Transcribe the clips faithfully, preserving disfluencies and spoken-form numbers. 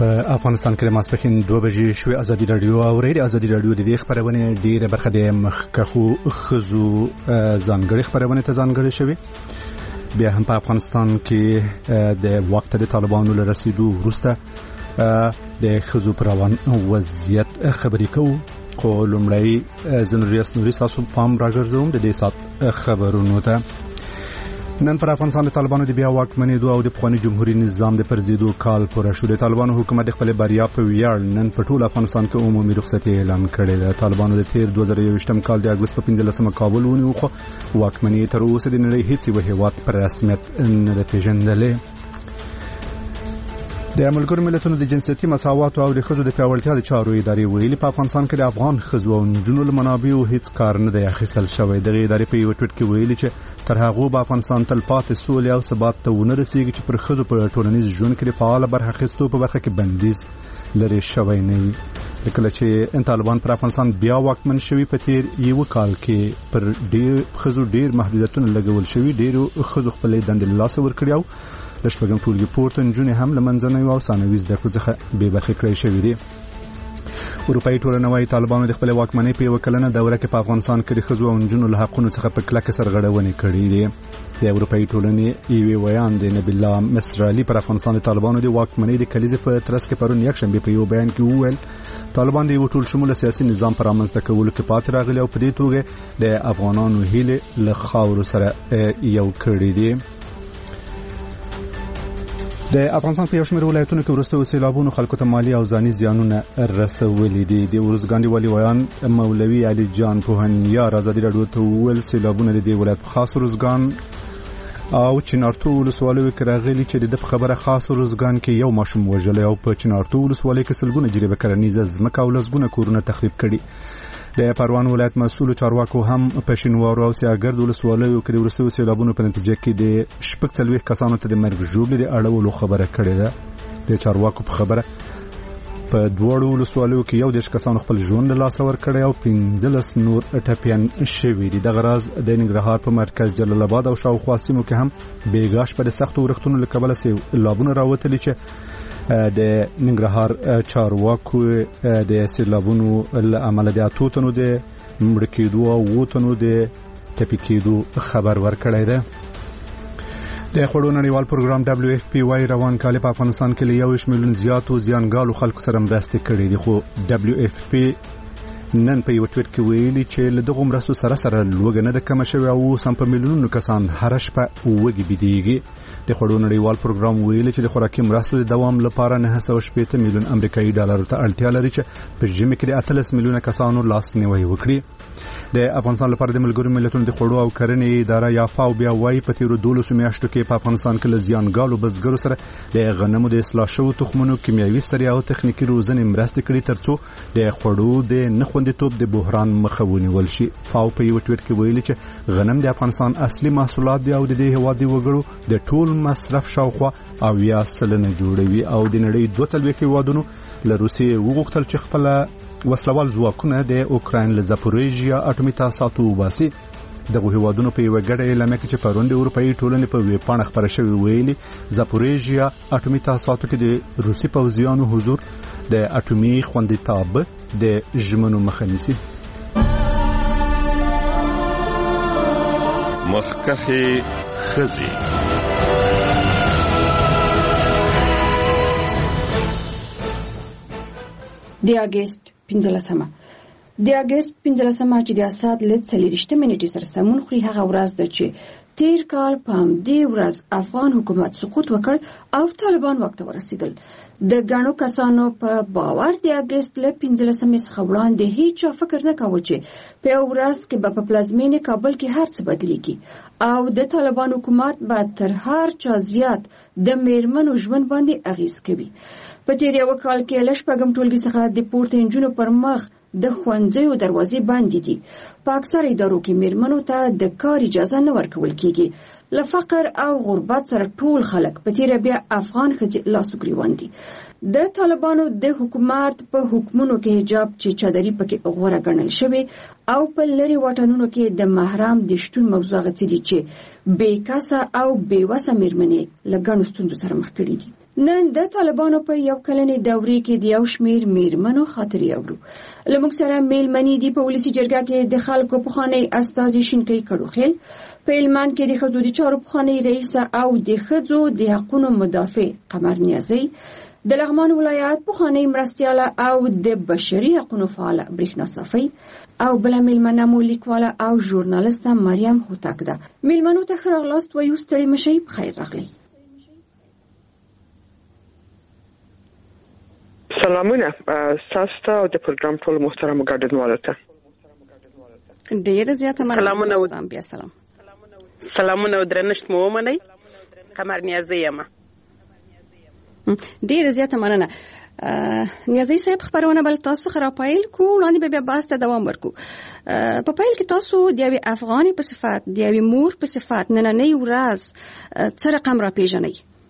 افغانستان کې د ماسپښین دوه بجې شوې. ازادي رادیو اورېدي. ازادي رادیو د دې خبرونه ډېره برخه د مخکخو خزو ځانګړي خبرونه ته ځانګړي شوی. بیا هم په افغانستان کې د وخت د طالبانو له رسیدو وروسته د خزو پر روان وضعیت خبرې کوو. خو لومړی زه ریاست نوري تاسو پام راګرځوم د دې سات خبرونو ته. نن پر افغانستان د طالبانو د بیا واکمنۍ دوه او د پخواني جمهوریت نظام د پرزیدو کال پوره شو. د طالبانو حکومت خپل بریا په ویاړ نن په ټول افغانستان کې عمومي رخصتي اعلان کړې ده. طالبانو د تیر دوه زره یوویشتم کال د اگست په پنځلسمه کابل ونیو، خو واکمنۍ تر اوسه د نړۍ هیڅ یو هیواد پر رسمیت نه ده پیژندلې. د ملګرو ملتونو د جنسیتي مساوات او د خزو د پیاوړتیا د چارو ادارې ویلي په افغانستان کې د افغان خزو او نجونو له منابعو هیڅ کار نه دی اخیستل شوی. دغه ادارې په یو ټویټ کې ویلي چې تر هغه به افغانستان تل پاتې سولې او ثبات ته ونه رسیږي چې پر خزو په ټولنیز ژوند کې فعال برخه اخیستو په برخه کې بندیز لري شوی نه وي. کله چې طالبان پر افغانستان بیا واکمن شوی په تیر یو کال کې پر ډیر خزو ډیر محدودیتونه لګول شوی. ډیرو خزو خپل دندې لاس ورکړي او د شپږم ټولګي پورته نجونې هم له منځنۍ او ثانوي زده کړو څخه بې برخې کړې شوې دي. اروپایي ټولنه وايي طالبانو د خپل واکمنۍ په یو کلنه دوره کې په افغانستان کې د ښځو او نجونو له حقونو څخه په کلکه سرغړونې کړې دي. د اروپایي ټولنې یو ویان د نبی الله مصرعلي پر افغانستان د طالبانو د واکمنۍ د کلیزې په ترڅ کې پرون یکشنبه په یو بیان کې وویل طالبان د یو ټول شموله سیاسي نظام پر رامنځته کولو کې پاتې راغلي او په دې توګه د افغانانو هیله له خاورو سره یو کړې دي. د افغانستان په یو شمېر ولایتونو کې وروسته سیلابونو خلکو ته مالی او ځاني زیانونه رسولي دي. د ورزګان دی والي ویان مولوي علي جان پوهنیار ازادي رادیو ته وویل سیلابونه د دې ولایت په خاص ورزګان او چنارتو ولسوالۍ کې راغلي چې د خبره خاص ورزګان کې یو ماشوم وژل او په چنارتو ولسوالۍ کې سلګونه جریبه کرنیزه ځمکه او لسګونه کورونه تخریب کړي. د پروان ولایت مسؤل چارواکو هم په شینوارو او سیاګرد ولسوالیو کې د ورستو سیلابونو په نتیجه کې د شپږ څلوېښت کسانو ته د مرګ ژوبلې د اړولو خبره کړې ده. د چارواکو په خبره په دوړو ولسوالیو کې یو دیش کسانو خپل ژوند له لاسه ورکړی او پنځلس نور ټپیان شوي دي. دغه راز د ننګرهار په مرکز جلال آباد او شاوخوا سیمو کې هم بیګاش په سختو ورښتونو له کبله سیلابونه راوتلي چې د ننګرهار چارواکو د سیلابونو له عمله د اتو تنو د مړه کېدو او اووه تنو د ټپي کېدو خبر ورکړی ده. د خوړو نړیوال پروګرام دبليو اف پی وايي روان کال په افغانستان کې له یو میلیون زیاتو زیانګالو خلکو سره مرستې کړې دي، خو دبليو اف پی نن په یو ټویټ کې ویلي چې له دغه مرستو سره سره لوګه نه د کم شوی او سم په میلیونونو کسان هر شپه وګي بيديږي. د خوړو نړیوال پروګرام ویلي چې د خوراکي مرستو د دوام لپاره نه سوه شپږ میلیون امریکایي ډالر ته اړتیا لري چې په ژمي کې د اتلس میلیونه کسانو لاس نیوي وکړي. د افغانستان لپاره د ملګرو ملتونو د خوړو او کرنې اداره یافاو بیا وايي په تیرو دولسو میاشتو کې په افغانستان کې لزیانګالو بزګرو سره د غنمو د اصلاح شوو تخمونو کیمیاوي سریا او تخنیکی روزنې مرستې کړي ترڅو د خوړو د نخوندیتوب د بحران مخه ونیول شي. فاو په یو ټویټ کې ویلي چې غنم د افغانستان اصلي محصولات دي او د دې هواد دی وګړو د ټول مصرف شاوخوا او یا سلنه جوړوي او د نړۍ دوه څلوېښت هیوادونو له روسیې وغوښتل چې خپل وسلوال ځواکونه د اوکراین له زاپوریژیا اټومي تاسیساتو وباسي. دغه هیوادونو په یو غړې اعلامیه کې چې پروند اروپאי ټولنې په وی پاڼه خبره شوی ویلي زاپوریژیا اټومي تاسیساتو کې د روسي پوځیانو حضور د اټومي خوندیتاب د ژمنو مخه نیسي. مخکخي خزي د اگست پنځلسمه د اگست پنځلسمه چې د اساد له څلورشتمه نیټې سره سمون خوري هغه ورځ ده چې تیر کال په همدې ورځ افغان حکومت سقوط وکړ او طالبان واک ته ورسېدل. د ګڼو کسانو په باور د اگست له پنځلسمې څخه وړاندې هیڅ فکر نه کاوه چې په یو ورځ کې به په پلازمینې کابل کې هر څه بدلیږي او د طالبان حکومت به تر هر چا زیات د میرمنو ژوند باندې اغیز کوي. په تیر یو کال کې له شپږم ټولګي څخه د پورته انجونو پر مخ د ښوونځیو دروازې بندې دي. په اکثره ادارو کې میرمنو ته د کار اجازه نه ورکول کیږي. له فقر او غربت سره ټول خلک په تیر بیا افغان ښځې لاس ګریوان دي. د طالبانو د حکومت په حکمونو کې حجاب چې چادري پکې غوره ګڼل شوی او په لری وطنونو کې د محرم د شتون موضوع غوښتي دي چې بې کسه او بې وسه میرمنې له ګڼو ستونزو سره مخ کړي دي. نن د طالبانو په یو کلنې دورې کې د یو شمېر میرمنو خاطرې اورو. له موږ سره میلمنې دي په ولسي جرګه کې د خلکو پخوانی استازي شینکۍ کړوخیل، په هلمند کې د ښځو د چارو پخوانی رئیسه او د ښځو د حقونو مدافع قمر نیازی، د لغمان ولایت پخوانی مرستیاله او د بشري حقونو فعاله برېښنا صافی او بله میلمنه مو لیکواله او ژورنالسته مریم هوتک ده. میلمنو ته ښه راغلاست وایو، ستړي مشئ، بخیر راغلی. سلامونه تاسو ته او د پروګرام ټول محترم ګډونوالو ته ډیره زیاته مننه. سلامونه بیا سلام. سلامونه درنښت مو ومنئ. قمر نیازی یم. ډیره زیاته مننه. نیازی صاحب، خبرونه بل تاسو خراب پایل کو وړاندې به بیا بحث ته دوام ورکو. په پایل کې تاسو د یوې افغانې په صفت، د یوې مور په صفت نننۍ ورځ څه رقم را پیژنئ؟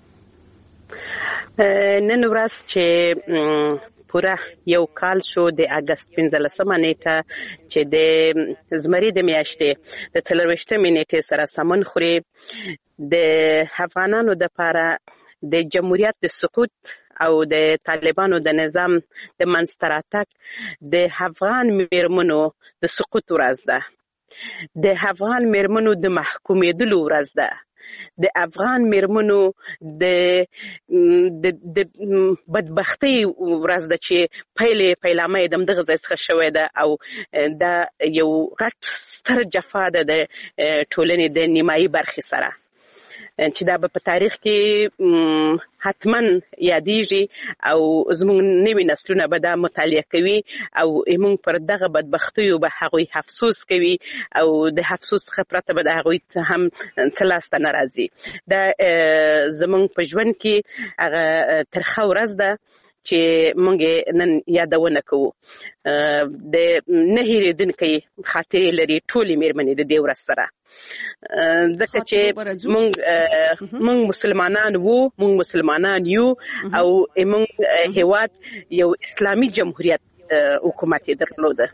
نن ورځ چې پوره یو کال شو د اگست پنځلسمه نیټه چې د زمري د میاشتې د څلرویشتمې نیټې سره سمون خوري، د افغانانو دپاره د جمهوریت د سقوط او د طالبانو د نظام د منځته راتګ د افغان میرمنو د سقوط ورځ ده، د افغان میرمنو د محکومېدلو ورځ ده، د افغان میرمنو د د بدبختی ورځ ده چې پیلې پیلامه یې د همدغه ځای څخه شوې ده او دا یو غټ ستر جفا ده د ټولنې د نیمایي برخې سره چې دا به په تاریخ کې حتما یادېږي او زموږ نوي نسلونه به دا مطالعه کوي او موږ پر دغه بدبختیو به هغوی افسوس کوي او د افسوس څخه پرته به د هغوی هم څه لاسته نه راځي. دا زموږ په ژوند کې هغه ترخه ورځ ده چې موږ نن یادونه کوو. د نه هېرېدونکې خاطرې لري ټولې مېرمنې د دې ورځ سره، ځکه چې موږ موږ مسلمانان وو، موږ مسلمانان یو او موږ هیواد یو اسلامي جمهوریت حکومت یې درلوده.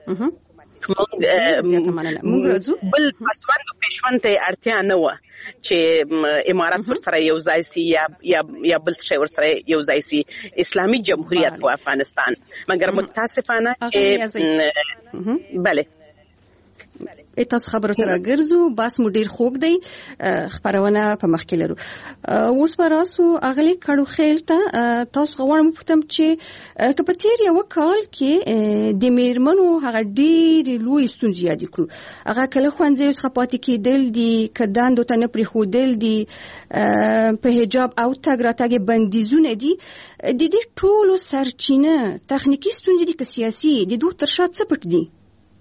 موږ بل پسوند او پیشوند ته اړتیا نه وه چې امارات ورسره یو ځای سي یا یا بل شی ورسره یو ځای سي. اسلامي جمهوریت و افغانستان، مګر متاسفانه چې بله تاسو خبرو ته راګرځو، بس مو ډیر خوږ دی، خبرونه په مخ کې لرو. اوس به راسو اغلی کړوخیل ته. تاسو غواړم پوښتم چې که په تیر یو کال کې د میرمنو هغه ډېرې لویې ستونزې یادې کړو، هغه کله ښوونځیو څخه پاتې کېدل دي، که دندو ته نه پرېښودل دي، په حجاب او تګ راتګ بندیزونه دي، د دې ټولو سرچینه تخنیکي ستونزې دي که سیاسي، د دوی تر شا څه پټ دي؟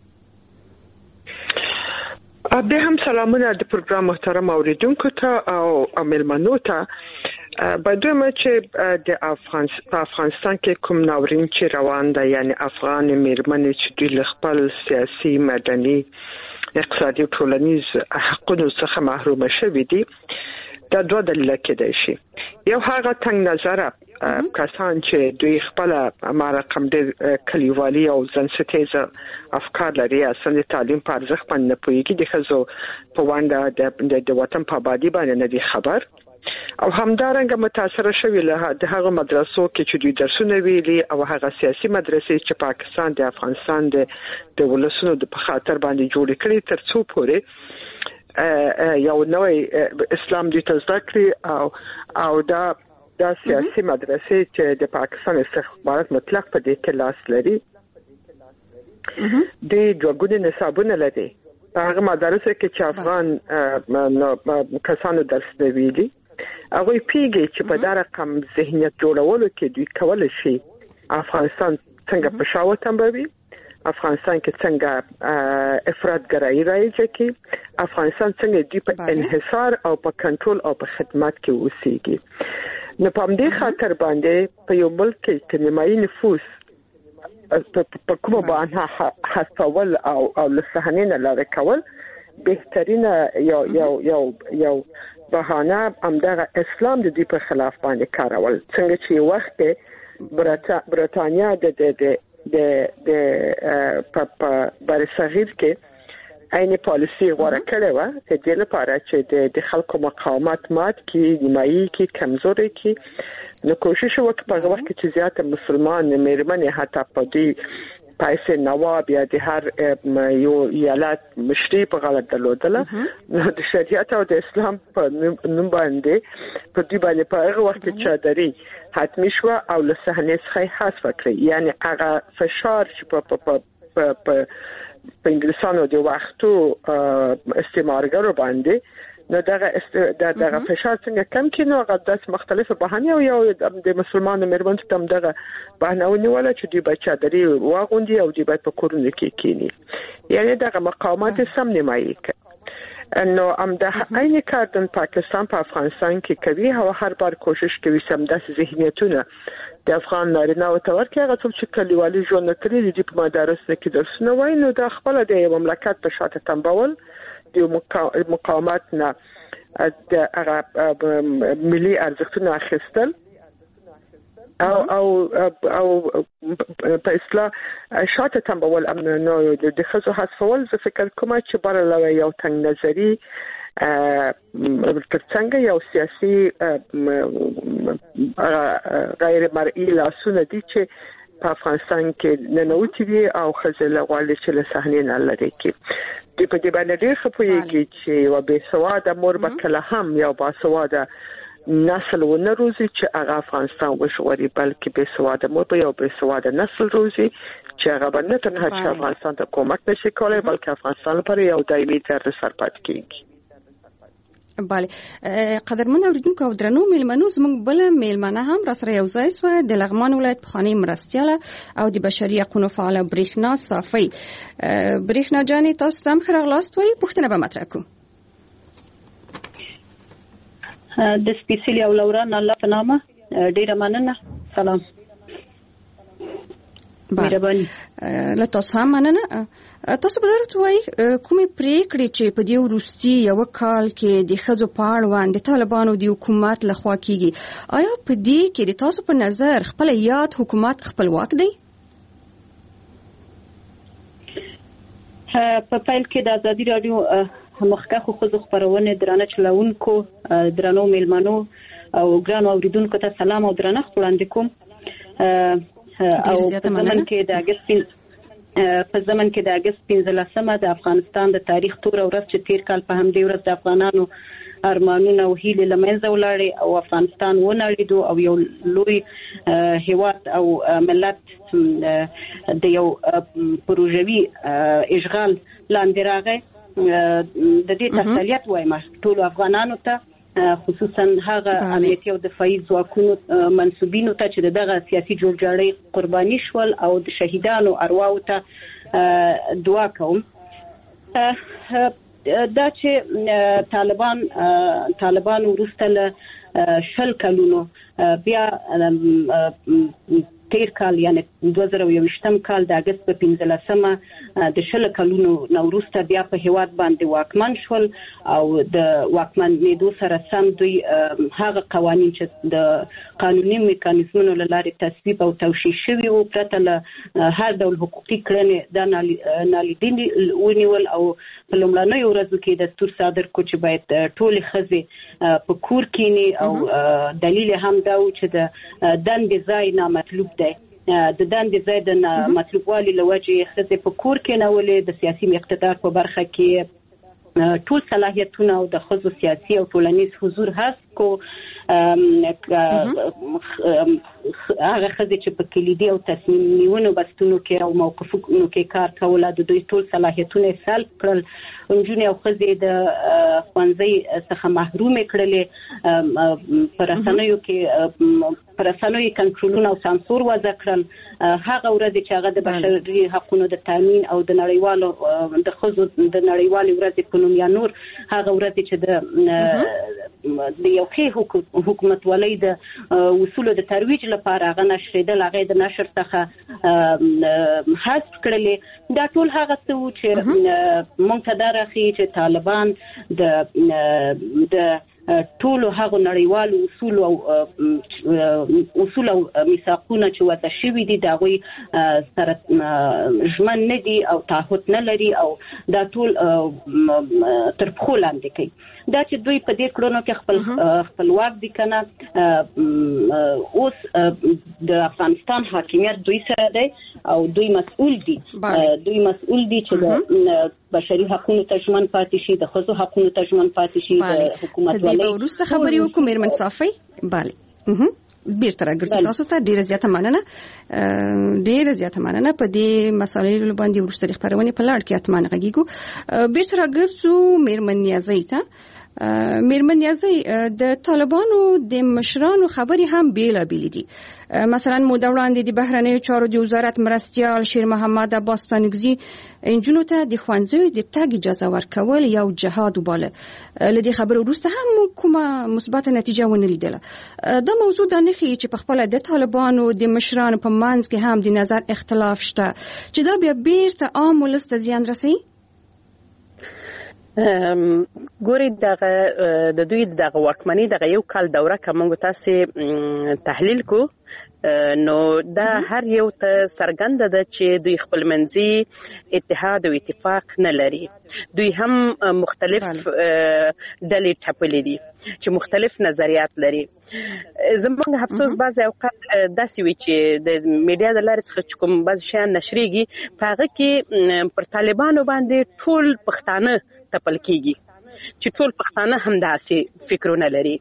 بیا هم سلامونه د پروګرام محترم اوریدونکو ته او میلمنو ته. باید وایم چې د افغانستان کې کوم ناورین چې روان ده، یعنی افغان میرمنې چې دوی له خپل سیاسي، مدني، اقتصادي او ټولنیز حقونو څخه محرومه شوي دي، دا دوه دلیله کېدای شي. یو هغه تنګ نظره کسان چې دوی خپل رقم ډېر کلیوالي او ځانستیزه افکار لري، اصلا د تعلیم په ارزښت باندې نه پوهېږي، د ښځو په ونډه د وطن په ابادي باندې نه دي خبر، او همدارنګه متاثره شوي له د هغه مدرسو کې چې دوی درسونه ویلي او هغه سیاسي مدرسې چې پاکستان د افغانستان د د ولسونو د په خاطر باندې جوړې کړي، تر څو پورې یو نوی اسلام دوی ته زده کړي او او دا دا سیاسي مدرسې چې د پاکستان استخبارات مطلق په دې کې لاس لري، د دوه نصابونه لري. هغه مدرسې کې چې افغان کسانو درس ویلي، هغوی پیږي چې په دا رقم ذهنیت جوړولو کې دوی کولی شي افغانستان څنګه په شا وتمبوي، افغانستان کې څنګه افراطګرایي رایجه کې، افغانستان څنګه دوی په انحصار او په کنټرول او په خدمت کې اوسېږي. نو په همدې خاطر باندې په یو ملک کې نیمایي نفوس په کومه باندې حسول او او له صحنې نه لرې کول بهترینه یو یو یو یو بهانه همدغه اسلام د دې په خلاف باندې کارول. څنګه چې وخت برتانیا د د د د په بر صغیر کې عین پالیسی غوړه کړې و چې د لپاره چې د خلکو مقاومت مات کی، نیمایي کی، کمزوري کی، نو کوشش وکړي په هغه وخت کې چې زیاته مسلمان مېرمنې حتی په دې پایسه نواب یا د هر یو ایالت مشري په غلط درلودله نو د شریعت او د اسلام په نوم باندې په دې باندې په هغه وخت کې چادري حتمی شو او له صحنې څخه حذف کړی یعنی هغه فشار چې په په په په انګلیسانو د وختو استعمارګرو باندې نو دغه است دغه فشار څنګه کم کینو هغه د مختلفو بهانه او یو د مسلمانانو مېرمنو ته دغه بهانه ونیول چې دوی بچا دري واغوندي او دوی په کورونه کې کینی یعنی دغه مقاومت سم نیمایي انه ام د عین کار د پاکستان په افغانستان کې کوي او هر بار کوشش کوي سم د ذهنیتونه د افغان نارینه او تور کې هغه څوک چې کلیوالي ژوند کوي د په مدارس کې درسونه وایي نو د خپل د مملکت په شاته تنبول د مقاومت نه د هغه ملي ارزښتونه اخیستل او او او په اصطلاح شاته تنبول نو د خزو حذفول زه فکر کوم چې بر له یو تنګ نظری ترڅنګ یو سیاسي غیر مرئي لاسونه دي چې په افغانستان کې ننوتي دي او خزله غواړي چې له صحنې نه لري کې د په دې باندې ډېر خپويږي چې و به سواده مور بکله هم یو با سواده نسل ونه روزي چې هغه افغانستان وشوري بلکې به سواده مور به یو به سواده نسل روزي چې هغه باندې تنها چې افغانستان ته کومک نشي کولای بلکې افغانستان لپاره یو دایمي طرز سرپات کیږي بله قدرمن اوریدونکو او درنو میلمنو زموږ بل میلمنه هم را سره یو ځای سو د لغمان ولایت پخوانی مرستیاله او د بشري حقوقو فعال برېښنا صافي برېښنا جانې تاسو هم خراغلاست وایي پوښتنه به مطرح کو د سپیشلی او لوران الله په نامه ډیره مننه سلام مهرباني له تاسو هم مننه تاسو به درته وایي کومې پریکړې چې په دې وروستي یو کال کې د ښځو په اړوند د طالبانو د حکومت لخوا کیږي آیا په دې کې د تاسو په نظر خپل یاد حکومت خپلواک دی په پیل کې د ازادي رادیو مخکخو ښځو خبرونه درانه چلونکو درانو میلمنو او ګرانو اوریدونکو ته سلام او درنښت وړاندې کوم او په زمن کې د اگست په زمن کې د اگست پنځلسمه د افغانستان د تاریخ تور ورځ چې تیر کال په همدې ورځ د افغانانو ارمانونه او هیلې لمنځه ولاړې او افغانستان ونړېدو او یو لوی هیواد او ملت د یو پروژوي اشغال لاندې راغی د دې تسلیت وایم ټول افغانانو ته خصوصا هغه امنیتي او دفاعي ځواکونو منسوبینو ته چې دغه سیاسي جوړجاړي قرباني شول او د شهیدانو ارواو ته دعا کوم دا چې طالبان طالبان وروسته شل کلونو بیا تیر کال یعنی دوه زره یوویشتم کال د اگست په پنځلسمه د شل کلونو نوروسته بیا په هیواد باندې واکمن شول او د واکمنېدو سره سم دوی هغه قوانین چې د قانوني میکانیزمونو له لارې تصویب او توشیح شوي وو پرته له هر ډول حقوقي کړنې د نالیدنې ونیول او په لومړنیو ورځو کې دستور صادر کړ چې باید ټولې ښځې په کور کینی او دلیل هم دا و چې د دندې ځای نامطلوب دی د دندې ځای د مطلوبوالي له وجې ښځې په کور کېنولې د سیاسي اقتدار په برخه کې ټول صلاحیتونه او د ښځو سیاسي او ټولنیز حضور هست کو هغه ښځې چې په کلیدي او تصمیم نیونو بستونو کې او موقفونو کې کار کوله د دوی ټول صلاحیتونه سلب کړل نجونې او ښځې د ښوونځي څخه محرومې کړلې په رسنیو کې په رسنیو کنټرولونه او سانسور وضع کړل هغه ورځ چې هغه د بشري حقوقو د تامین او د نړیوالو د ښځو د نړیوالې ورځې په نوم یا نور هغه ورځ چې د د یو ښه حکومت ولې د وصول د ترویج لپاره هغه نشریدل هغه د نشر څخه حذف کړلې دا ټول هغه څه چې مونږ ته درخي چې طالبان د د ټول هغه نړیوال اصول او اصول او میثاقونه چې وضع شوي دي دا غوي سره ژمن نه دي او تعهد نه لري او دا ټول تر پخو لاندې کوي دا چې دوی په دې کړنو کې خپل خپلواک دي کنه اوس د افغانستان حاکمیت دوی سره دی او دوی مسؤل دي دوی مسؤل دي چې د بشري حقوقو ترجمان پاتې شي د ښځو حقوقو ترجمان پاتې شي د حکومت ولې د ورسته خبري وکړو مېرمن صافي bale بیرته راګرځو تاسو ته ډیره زیاته مننه ډیره زیاته مننه په دې مسایلو باندې ورسته د خبرونه په لړ کې اتمنه غږیږو بیرته راګرځو مېرمن نیازی ته مېرمن نیازی د طالبانو د مشرانو خبري هم بیلا بیل دي مثلا مو د وړاندې د بهرنیو چارو د وزارت مرستيال شیر محمد عباس تانګزي انجونو ته د خوانځو د تاګ اجازه ورکول یو جهاد وباله لدی خبرو وروسته هم کومه مثبت نتیجه ونه لیدله دا موضوع د نه خي چې په خپل د طالبانو د مشرانو په منځ کې هم د نظر اختلاف شته چې دا بیا بیرته عام ولست زیان رسي ګوري دغه د دوی دغه واکمنۍ دغه یو کال دوره کومه تاسو تحلیل کو نو دا هر یو ته سرګند ده چې دوی خپل منځي اتحاد او اتفاق نه لري دوی هم مختلف ډلې ټاپلې دي چې مختلف نظریات لري زموږ افسوس بعض اوقات داسې وي چې د میډیا د لارې څخه کوم بعض شیان نشریږي په هغه کې پر طالبانو باندې ټول پښتانه تپل کیږي چې ټول پښتانه هم داسې فکرونه لري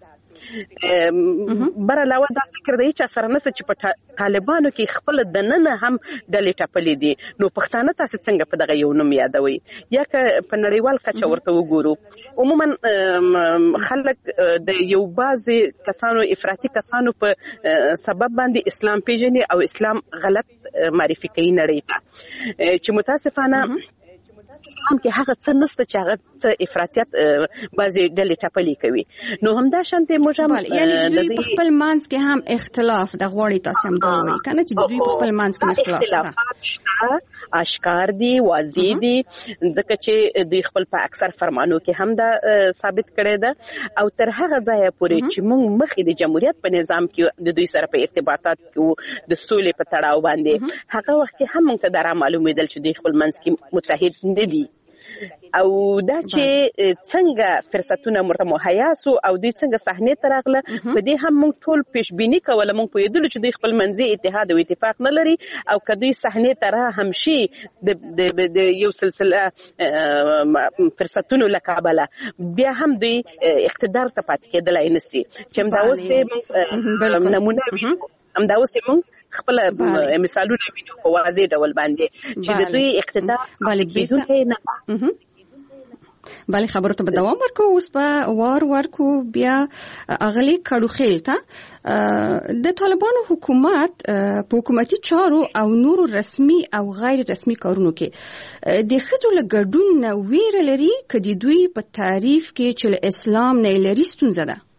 بر علاوه دا فکر دی چې سره نس چې په طالبانو کې خپل د نن هم ډلې ټاپلې دي نو پښتانه تاسو څنګه په دغه یو نوم یادوي یا که په نړیوال کچه ورته وګورو عموما خلک د یو بعض کسانو افراطي کسانو په سبب باندې اسلام پیژني او اسلام غلط معرفي کوي نړۍ ته چې متاسفانه اسلام کې هغه څه نشته چې هغه څه افراطیت بعضي ډلې ټاپلې کوي نو همدا شانته موږ هم یعنی دوی په خپل منځ کې هم اختلاف د غوړی تاسو هم دا وایي کنه چې دوی په خپل منځ کې اختلاف شته اشکار دي واضح دي ځکه چې دوی خپل په اکثر فرمانو کې هم دا ثابت کړی ده او تر هغه ځای پورې چې موږ مخې د جمهوریت په نظام کې د دوی سره په ارتباطات کې د سولې په تړاو باندې هغه وخت کې هم موږ ته دا معلومېدل چې دوی خپل منځ کې متحد نه دي او دا چې څنګه فرصتونه مرته مهیا سو او دوی څنګه صحنه تراغله په دې هم موږ ټول پیشبینی کوله موږ په یدل چې دوی خپل منځي اتحاد او اتفاق نه لري او کدوې صحنه ترا هم شي د یو سلسله فرصتونو لکابله بیا هم دوی اقتدار ته پات کېدلای نسی چې دا اوسه نمونه وي هم دا اوسه موږ خپل مثالونه وینو په واضح ډول باندې چې د دوی اقتدار بدون نه بله خبرو ته دوام ورکو اوس په وار ورکو بیا اغلی کډو خیل ته د طالبانو حکومت په حکومتي چارو او نورو رسمي او غیر رسمي کارونو کې د خځو له ګډون نه ویره لري کدي دوی په تعریف کې چې اسلام نه لري ستونزه ده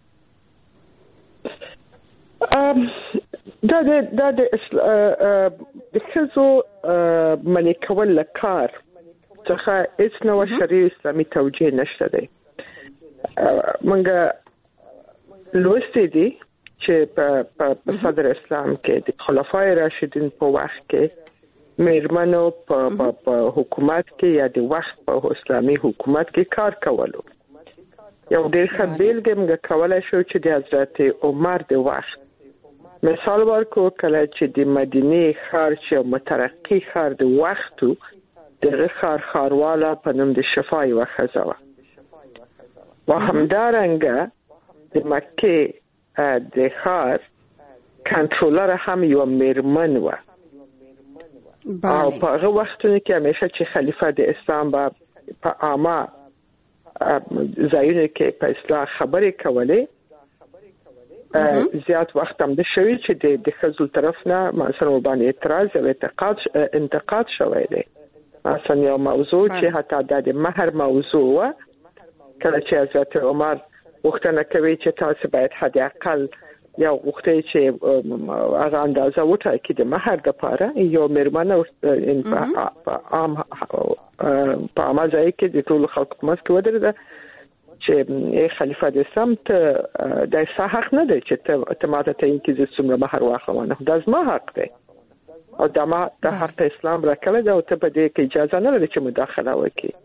دا د دا د د خزو منی کول لکار څخه هیڅ نو شریع اسلامي توجیه نشته دی منګه لوستې دي چې په صدر اسلام کې د خلفای راشدین په وخت کې میرمنو په حکومت کې یا د وخت په اسلامي حکومت کې کار کولو یو ډېر ښه بیلګه موږ کولای شو چې د حضرت عمر د وخت مثال ورکو کله چې د مدینه ښار چې مترقي ښار د وختو دغه ښار ښارواله په نوم د شفای وخزه و و همدارنګه د مکه د ښار کنټرولر هم یو میرمن و او په هغه وختونو کې همیشه چې خلیفہ د اسلام په عامه ځایونو کې په اصلاح خبرې کولې زیات وخت هم د شوی چې د د خزل طرف نه مثلا باندې اعتراض او انتقاد انتقاد شوی دی مثلا یو موضوع چې حتی د مہر موضوع و کله چې حضرت عمر وختونه کوي چې تاسو باید حد اقل یا وخته چې هغه اندازه وټاکي د مہر د پاره یو میرمنه په عام په عام ځای کې د ټول خلکو مسکو ودرېده چې خلیفہ د اسلام ته د حق نه دی چې ته ماته ته انکیز څومره مہر واخلونه دا زما حق دی او دا ما د حق اسلام راکړه دا او ته په دې کې اجازه نه لري چې مداخله وکړي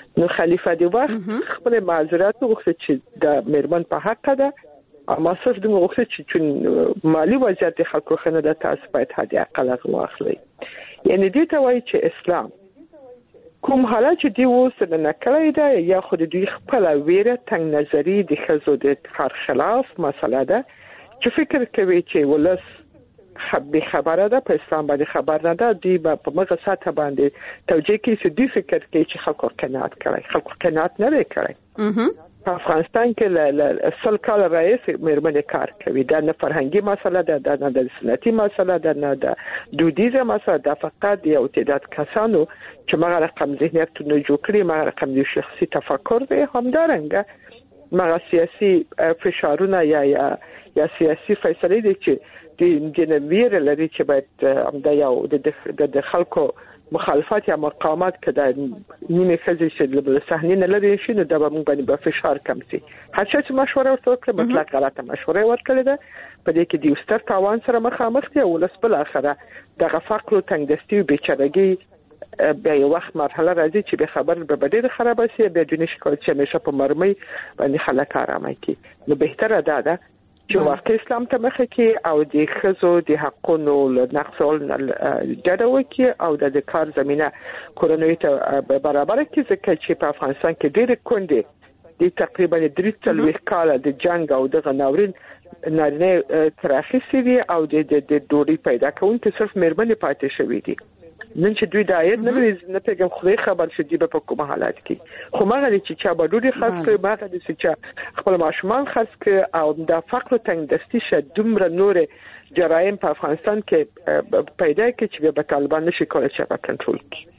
نو خلیفہ دی وخت خپل معذرت وغوښته چې د میرمن په حق ده اما صرف د وغوښته چې چون مالی وضعیت خلکو خنه د تاسو باید حد اقل واخلي یعنی دې ته وایي چې اسلام کوم حالت چې دی وسه نه کړی دا یا خو د دوی خپل ویره تنگ نظری د خزو د کار خلاف مسله ده چې فکر کوي چې ولس خبي خبره ده په اسلام باندې خبر نه ده دی په مغه ساته باندې توجیه کوي چې دوی فکر کوي چې خلکو قناعت کوي خلکو قناعت نه کوي په افغانستان کې ل سل کال رئیس مېرمنې کار کوي دا نه فرهنګي مسله ده دا نه د سنتي مسله ده نه د دودیزه مسله ده فقط یو تعداد کسانو چې مغه رقم ذهنیت نه جوړ کړي مغه رقم د شخصي تفکر دی همدارنګه مغه سیاسي فشارونه یا یا یا سیاسي فیصله دي چې د جنویر لري چې باید همدا یو د د خلکو مخالفت یا مقاومت کده نیمه خزي چې له صحنې نه لري شي نو د موږ باندې به فشار کم شي هر څه چې مشوره ورکړه مطلق غلطه مشوره ورکړه ده په دې کې د استر تاوان سره مخامخ دي او ولس بل اخره د فقر او تنګدستي او بیچارهګي به یو وخت مرحله راځي چې به خبر به بدې خرابه شي به د نشکل چې همیشه په مرمۍ باندې خلک آرامه کی نو بهتره ده ده چې واقع اسلام ته مخه کې او د خزو د حقونو نقصول ډډه وکړي او د کار زمينه کورنۍ ته برابر کړي ځکه چې په افغانستان کې ډېر کندې د تقریبا درې څلوېښت کاله د جنگ او د غناورین نارینه تراخي سوي او د ډوډۍ پیدا کوونکي صرف مېرمنې پاتې شوې دي نن چې دوی د عاید نه لري نه پیغام خدای خبر شي دی په کومه حالت کې خو مګر چې چا بډوري خاص کوي مګر چې خپل ماشومان خاص کوي او د فقر تنګدستي شه دومره نور جرایم په افغانستان کې پیدا کې چې به طالبان نشي کولای چې په کنټرول کړي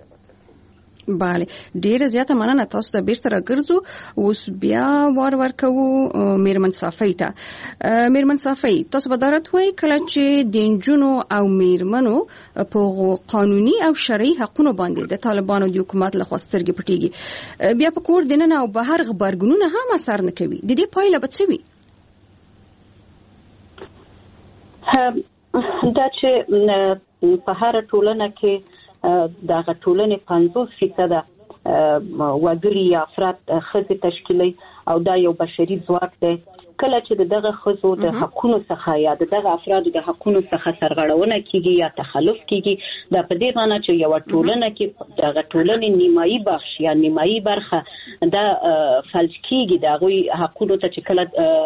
bale ډیره زیاته مننه تاسو ته بیرته راګرځو اوس بیا وار ورکو میرمن صافی ته میرمن صافی تاسو بدارت وای کله چې د انجونو او میرمنو په قانوني او شرعي حقوقو باندې د طالبانو د حکومت له خواسترګي پټيږي بیا په کور دننه او بهر خبرګونونه هم اثر نه کوي د دې پایله به څه وي دا چې په هر ټولنه کې دا غټولنې پنځوس فیصد وګړي یا افراد خزې تشکیلي او دا یو بشري ځواک دی کله چې دغه خزو د حقوقو څخه یا دغه افراد د حقوقو څخه سرغړونه کیږي یا تخلف کیږي دا په دې معنی چې یو ټولنه کې دغه ټولنې نیمایي بخش یا نیمایي برخه دا فلج کیږي دغه حقوقو ته چې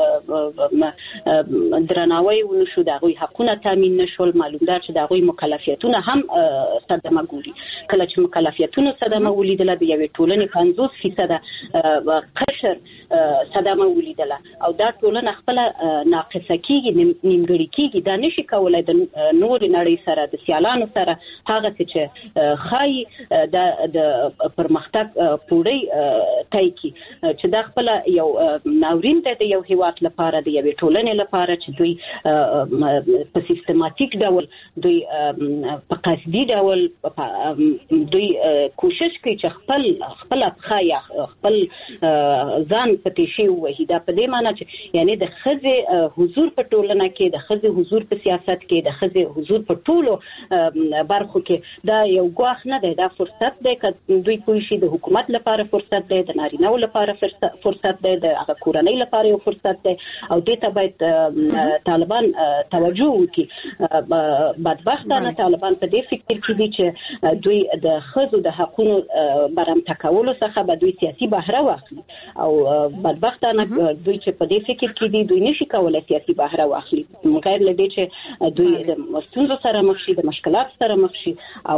کله درناوی ونشو دغه حقوقونه تامین نشول معلوم ده چې دغه مکلفیتونه هم صدمه ګوري کله چې مکلفیتونه صدمه ولیدل د یوې ټولنې پنځوس فیصد قشر صدمه ولیدل او دا ټولنه خپل ناقصه کیږي نیمګړی کیږي دا نشي کولای د نور نړۍ سره د سیالانو سره هغه چې خای د پرمختګ پوری تای کی چې دا خپل یو ناورین د یو هیواد لپاره د یو ټولنې لپاره چې دوی په سیستماتیک ډول دوی په قصدي ډول دوی کوشش کوي چې خپل خپل خای خپل ځان پټي شي وهدا په دې معنی چې یعنی د خزه حضور په ټولنه کې د خزه حضور په سیاست کې د خزه حضور په ټولو برخو کې دا یو غواخ نه دی دا فرصت دی چې دوی کوی شي د حکومت لپاره فرصت دی د نارینه لپاره فرصت دی د هغه کورنۍ لپاره یو فرصت دی او دې ته باید طالبان توجه وکړي بدبختانه طالبان په دې فکر کې دي چې دوی د خزو د حقوقو برم تکولو څخه به دوی سیاسي بهره واخلي او بدبختانه دوی چې په دې فکر کې دي دوی نشي کولای سیاسي بهره واخلي غیر له دې چې دوی د مستونزو سره مخ شي د مشکلات سره مخ شي او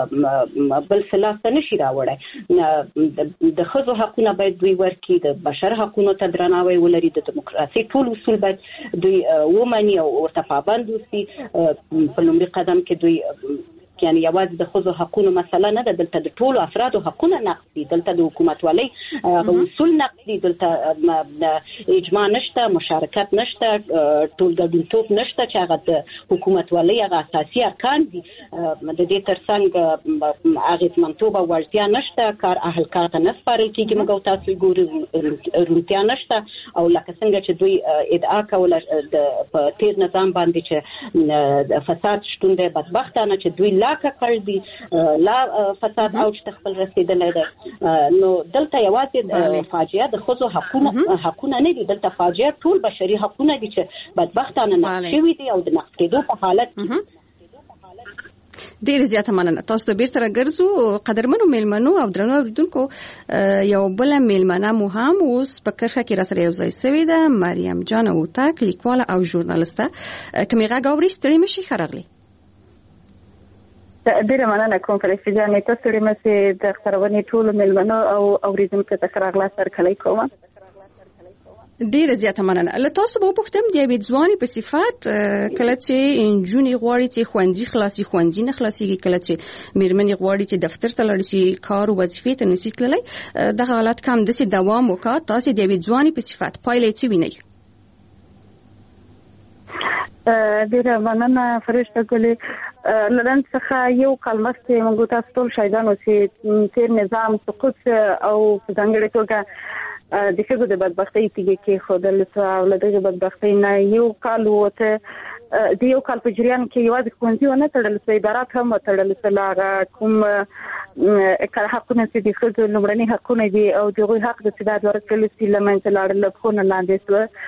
بل سلاس نشي راوړی د خزو حقوقونه باید دوی ورکړي د بشر حقوقو ته درناوی ولري د دیموکراسي ټول اصول باید دوی ومني او ورته پابند وي په لومړي قدم کې دوی یعنی یوازې د خزو حقوقو مسله نه ده دلته د ټولو افرادو حقوقونه نقض دي دلته د حکومت ولي اصول نقض دي دلته اجماع نشته مشارکت نشته ټول ګډونتوب نشته چې هغه د حکومت ولي هغه اساسي ارکان دي د دې ترڅنګ هغه منتوب او ورتیا نشته کار اهل کار ته نسپارل کیږي موږ تاسو ګورو رونتیا نشته او لکه څنګه چې دوی ادعا کوله د په تیر نظام باندې چې فساد شتون دی بدبختانه چې دوی لا پاکه کړ دي لا فساد او تخپل رسیدلې ده نو دلته یوازې فاجعه د خصو حقوقونه حقوقونه نه دي دلته فاجعه ټول بشري حقوقونه دي چې بدبختانه نقش شوي دي او د نقش کېدو په حالت ډیر زیاته مننه تاسو ته بیرته راګرځو قدرمنو میلمنو او درنو اوریدونکو یو بل میلمنه مو هم اوس په کرخه کې را سره یو ځای سوي ده مریم جان اوتاک لیکواله او ژورنالیسته کومه غږ اوري ستړي مشي خرغلی ډیره مننه کوم فرشته جانې تاسو لري مې د خبرونې ټول میلمنو او اوریدونکو ته خرغلا سره کلی کوم ډیره زیاته مننه له تاسو به وپوښتم د یوې ځوانې په صفت کله چې انجونې غواړي چې ښوونځي خلاصي ښوونځي نه خلاصيږي کله چې میرمنې غواړي چې دفتر ته لاړ شي کار او وظیفې ته نشي تللی دغه حالت کم داسې دوام وکړي تاسو د یوې ځوانې په صفت پایلې څه وینئ ډیره مننه فرشته ګلې لرن څخه یو کلمه چې موږ تاسو ټول شاهدان اوسئ تیر نظام سقوط او په ځانګړې توګه د ښځو د بدبختۍ تیږې کې خودل او له دغه بدبختۍ نه یو کال وته د یو کال په جریان کې یوازې ښوونځي ونه تړل شوي ادارات هم وتړل شول کوم حقونه چې د ښځو لومړني حقونه دي او دغه حق د سیادت ورکړل شي لمنځه لاړل له خونه لاندې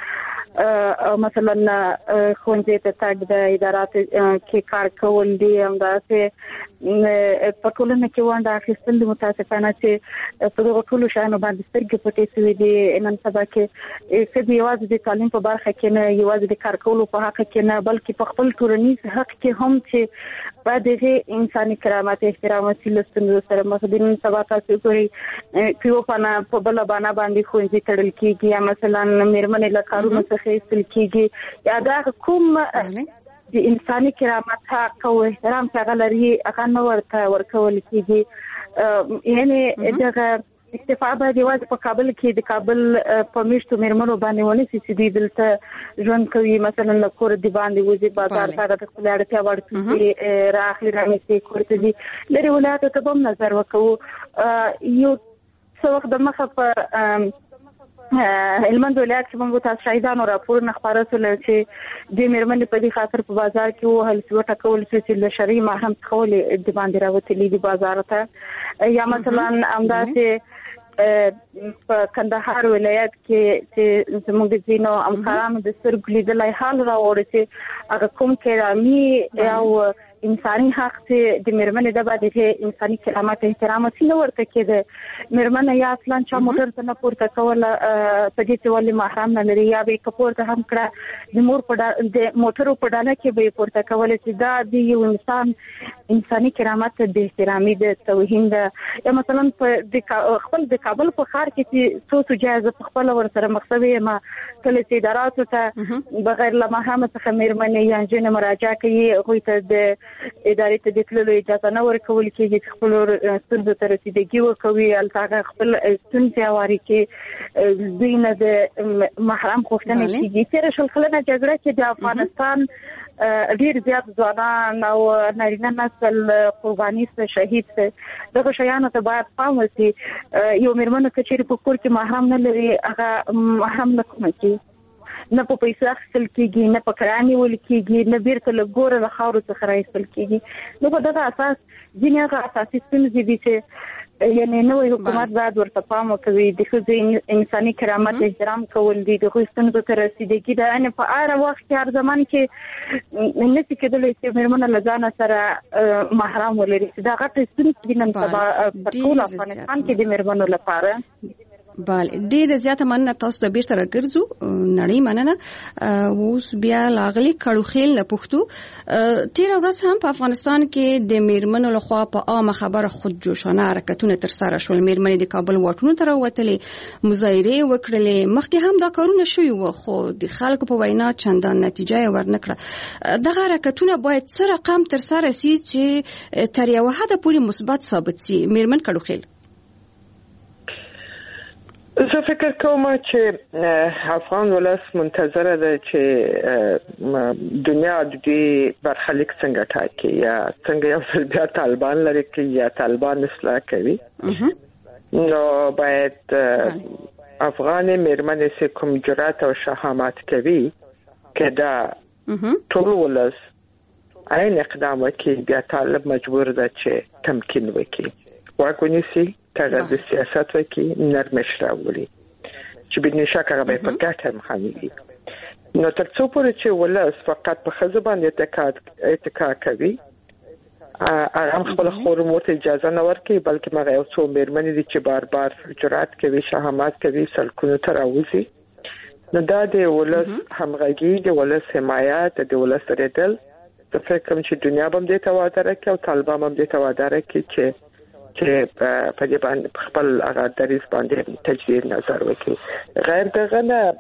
شو مثلا ښوونځي ته تګ د ادارات کې کار کول دي همداسې په ټولنه کې ونده اخیستل د متاسفانه چې په دغه ټولو شیانو باندې سترګې پټې شوې دي نن سبا کې چې یوازې د تعلیم په برخه کې نه یوازې د کار کولو په حق کې نه بلکې په خپل ټولنیز حق کې هم چې بعد د انساني کرامت احترام وسیلستون سره مخ دي نن سبا تاسو ګوري پیو پانا په بل باندې باندې خوځي تړل کېږي یا مثلا میرمنې له کارونو څخه ایستل کېږي یا دا کوم د انساني کرامت حق او احترام څنګه لري هغه نو ورته ورکول کېږي یعنی دغه استفاده به دیواز په کابل کې د کابل په میشتو میرمنو باندې ونی چې دی دلته ژوند کوي مثلا له کور دی باندې وځي بازار ته د خپل اړتیا ورته راخلي رامسي کوړه دي لري ولایت ته هم نظر وکړو یو څو وخت د مخه په هلمند ولایت کې موږ تاسو شاهدانو راپور نه خبره سول چې د میرمنې په دې خاطر په بازار کې و هل څه ټکول چې د شرعي محرم خول د باندې راوتلي دي بازار ته یا مثلا امداسه په کندهار ولایت کې چې زموږ ځینو همکارانو د سترګو لیدلای حال راوړي چې هغه کوم کرامي او انساني حق چې د میرمنې د باندې انساني کرامت احترام څنګه ورته کېده میرمنې یا اصلا چې موټر ته نه پورته کول په دې چې ولې محرم نه لري یا به کپور ته هم کړه د مور په د موټرو په ډاله کې به پورته کول چې دا د یو انسان انساني کرامت د احترامي د توهین ده یا مثلا په خپل د کابل په ښار کې چې څو څو جایزه په خپل ور سره مقصد یې ما کله چې اداراتو ته بغیر له محرم څخه میرمنې یا جن مراجعه کوي هغه ته د ادارې ته د تللو اجازه نه ورکول کېږي چې خپل ستونزو ته رسیدګي وکوي البته خپل ستونزې اوري کې دینه د محرم خوښنه کېږي چې شل کلنه جګړه چې د افغانستان ډیر زیات ځوانان او نارینه نسل قرباني سه شهید سه دغه شیانو ته باید پام وشي یو میرمنه چې په کور کې محرم نه لري هغه محرم نه کوي کی نه په پیسې اخیستل کېږي نه په کراني ول کېږي نه بیرته له ګوره له خاورو څخه راایستل کېږي نو په دغه اساس ځینې هغه اساسي ستونزې دي چې یعنی نوې حکومت باید ورته پام وکړي د ښځې انساني کرامت احترام کول دي د ستونزو ته رسیدګي ده یعنې په هر وخت کې هر زمان کې نشي کېدلی چې میرمنه له ځانه سره محرم ولري دا غټه ستونزه دي نن سبا په ټول افغانستان کې د میرمنو لپاره بله ډیره زیاته مننه تاسو ته بیرته راګرځو نړۍ مننه اوس بیا لاغلي کړوخیل نه پښتو تیر ورځ هم په افغانستان کې د میرمنو لخوا په عامه خبره خود جوشانه حرکتونه تر سره شول میرمنې د کابل واټونو ته راوتلې مظاهره وکړلې مخکې هم دا کارونه شوي و خو د خلکو په وینا چندان نتیجه ورنکړه دغه حرکتونه باید څه رقم تر سره شي چې تر یو حد پورې مثبت ثابت شي میرمن کړوخیل زه فکر کوم چې افغان ولس منتظر ده چې دنیا د دې برخلیک څنګه ټاکي یا څنګه یو ځل بیا طالبان لري کې یا طالبان اصلاح کوي نو باید افغان میرمنې چې کوم جرأت او شهامت کوي کدا ټول ولس عین اقدام وکړي بیا طالب مجبور ده چې تمکین وکړي واکونی سي کاغذ د سیاست وکړي نرمش راولي چې بني شکه به په ګټه مخامخ نو تر څو پورې چې ولس فقط په خزه باندې اعتقاد اعتقاد کوي ارام خپل خور مورته اجازه نه ورکوي بلکې مغه یو څو میرمنې دي چې بار بار جرأت کوي شهامت کوي سلکونو تر اوزي نو دا د ولس همغږي د ولس حمایت د ولس ردل د فکر چې دنیا باندې دې توادر کوي او طالبان باندې دې توادر کوي چې چې په دې باندې خپل هغه دریس باندې تجدید نظر وکړي غیر دغه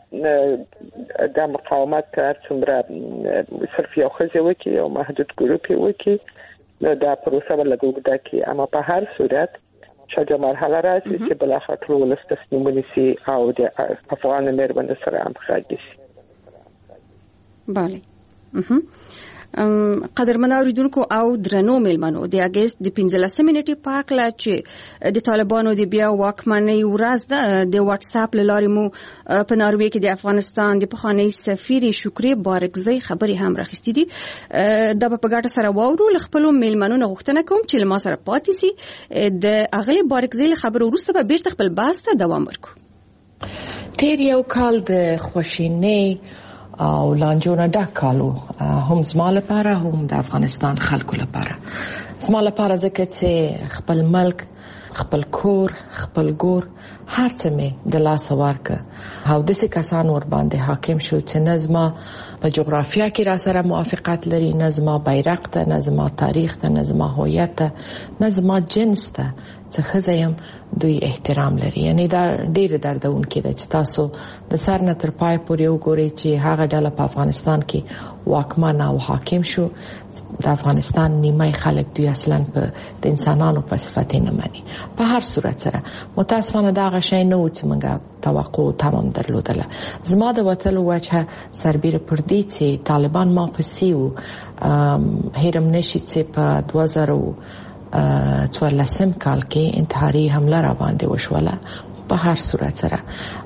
نه د مقاومت کار څومره صرف یو خزه وکړي او محدود ګروپ وکړي نو دا پروسه ولګوږي کې اما په هر صورت چې د مرحله راځي چې بل اخر ټول ولس تصمیم ونیسي او د افغان مېرمنو سره همغږي شي. bale قدرمن اوریدونکو او درنو ملمنو د اگست د پنځلسمې نیټې په اړه چې د طالبانو د بیا واکمنۍ ورځ د واتس اپ لارې مو په ناروې کې د افغانستان د پخوانی سفیر شکرې بارکزی خبري هم راخستې دي د په ګټه سره واورو خپل ملمنو غوښتنه کوم چې لما سره پاتې سي د اغلی بارکزی خبرو وروسته به بیرته خپل بحث ته دوام ورکړو. تیر یو کال د خوشینۍ او لانجونه ډک کالو هم زما لپاره هم د افغانستان خلکو لپاره زما لپاره ځکه چې خپل ملک خپل کور خپل ګور هر څه مې د لاس ورکه او د څه کسان ور باندې حاکم شو چې نظم په جغرافیا کې را سره موافقت لري نظم بیرغ ته نظم تاریخ ته نظم هویت ته نظم جنس ته چې خزایم دوی احترام لري یعنی دا ډیر دردونکې ده چې تاسو د سر نه تر پای پورې وګورئ چې هغه ډله په افغانستان کې واکمن او حاکم شو د افغانستان نیمه خلک دوی اصلا په د انسانانو په صفت نه مانی په هر صورت سره متاسفانه دا غشي نه و چې موږ توقع تمام درلودله زما د وټلو وجه سربېره پر دې چې طالبان ما پسیو هرم نشي چې په دوه زره څوارلسم کال کې انتحاري حمله را باندې وشوله په هر صورت سره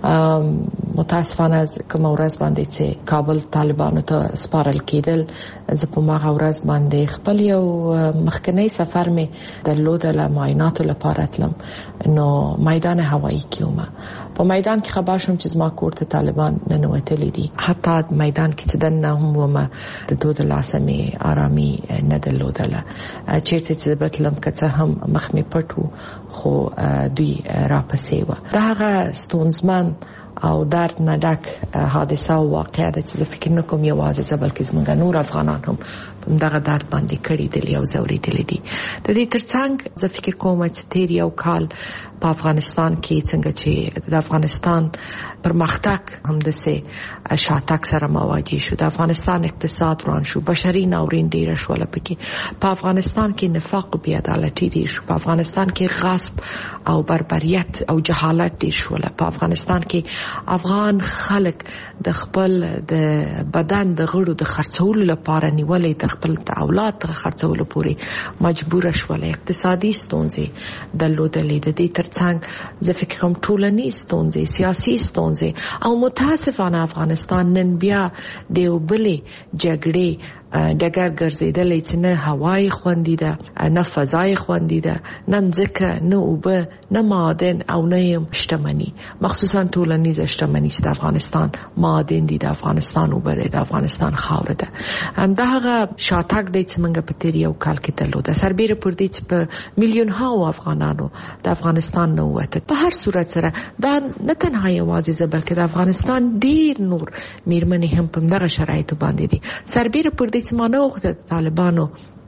متاسفانه کوم ورځ باندې چې کابل طالبانو ته سپارل کېدل زه په ما ورځ باندې خپل یو مخکنی سفر مې درلودل معایناتو لپاره تلم نو میدان هوایی کې ومه په میدان کې خبر شوم چې زما کور ته طالبان ننوتلي دي حتی میدان کې چې دنه هم ومه د دوه لاسمې آرامي نه درلودله چیرته چې بتلم کته هم مخ مې پټو خو دوی را پسې و دا هغه ستونزمن او درد نه ډک حادثه او واقعه ده چې فکر نه کوم یوازې بلکې زموږ نور افغانان هم په دغه درد باندې کړي دي او زوري دي د دې ترڅنګ زه فکر کوم چې تیر یو کال په افغانستان کې څنګه چې د افغانستان پرمختګ هم د سه شاتګ سره مواجه شو د افغانستان اقتصاد روان شو بشري ناورین ډیر شو لپاره په افغانستان کې نفاق او بې عدالتي ډیر شو په افغانستان کې غصب او بربریت او جهالت ډیر شو په افغانستان کې افغان خلک د خپل د بدن د غړو د خرڅولو لپاره نیولې د خپل اولاد د خرڅولو پورې مجبور شول اقتصادي ستونزې د لودلې د دې ترڅنګ زه فکر کوم ټولنیز ستونزې سیاسي ستونزې او متاسفانه افغانستان نن بیا د وبلې جګړې ډګر ګرځیدلې چې نه هوای خوندې ده نه فضای خوندې ده نه ځکه نه اوبه نه معادن او نه شتمنۍ مخصوصا ټولنیز شتمنۍ چې د افغانستان معادن دي د افغانستان اوبه دي د افغانستان خاور ده هم دا هغه شاتګ دی چې موږ په تیر یو کال کې درلوده سربېره پر دې چې په میلیون ها افغانانو د افغانستان نه وته په هر صورت سره دا نه تنها یوازې بلکې د افغانستان ډیر نور میرمنې هم په دغه شرایطو باندې دي سربېره پر چې ما نه وخت طالبانو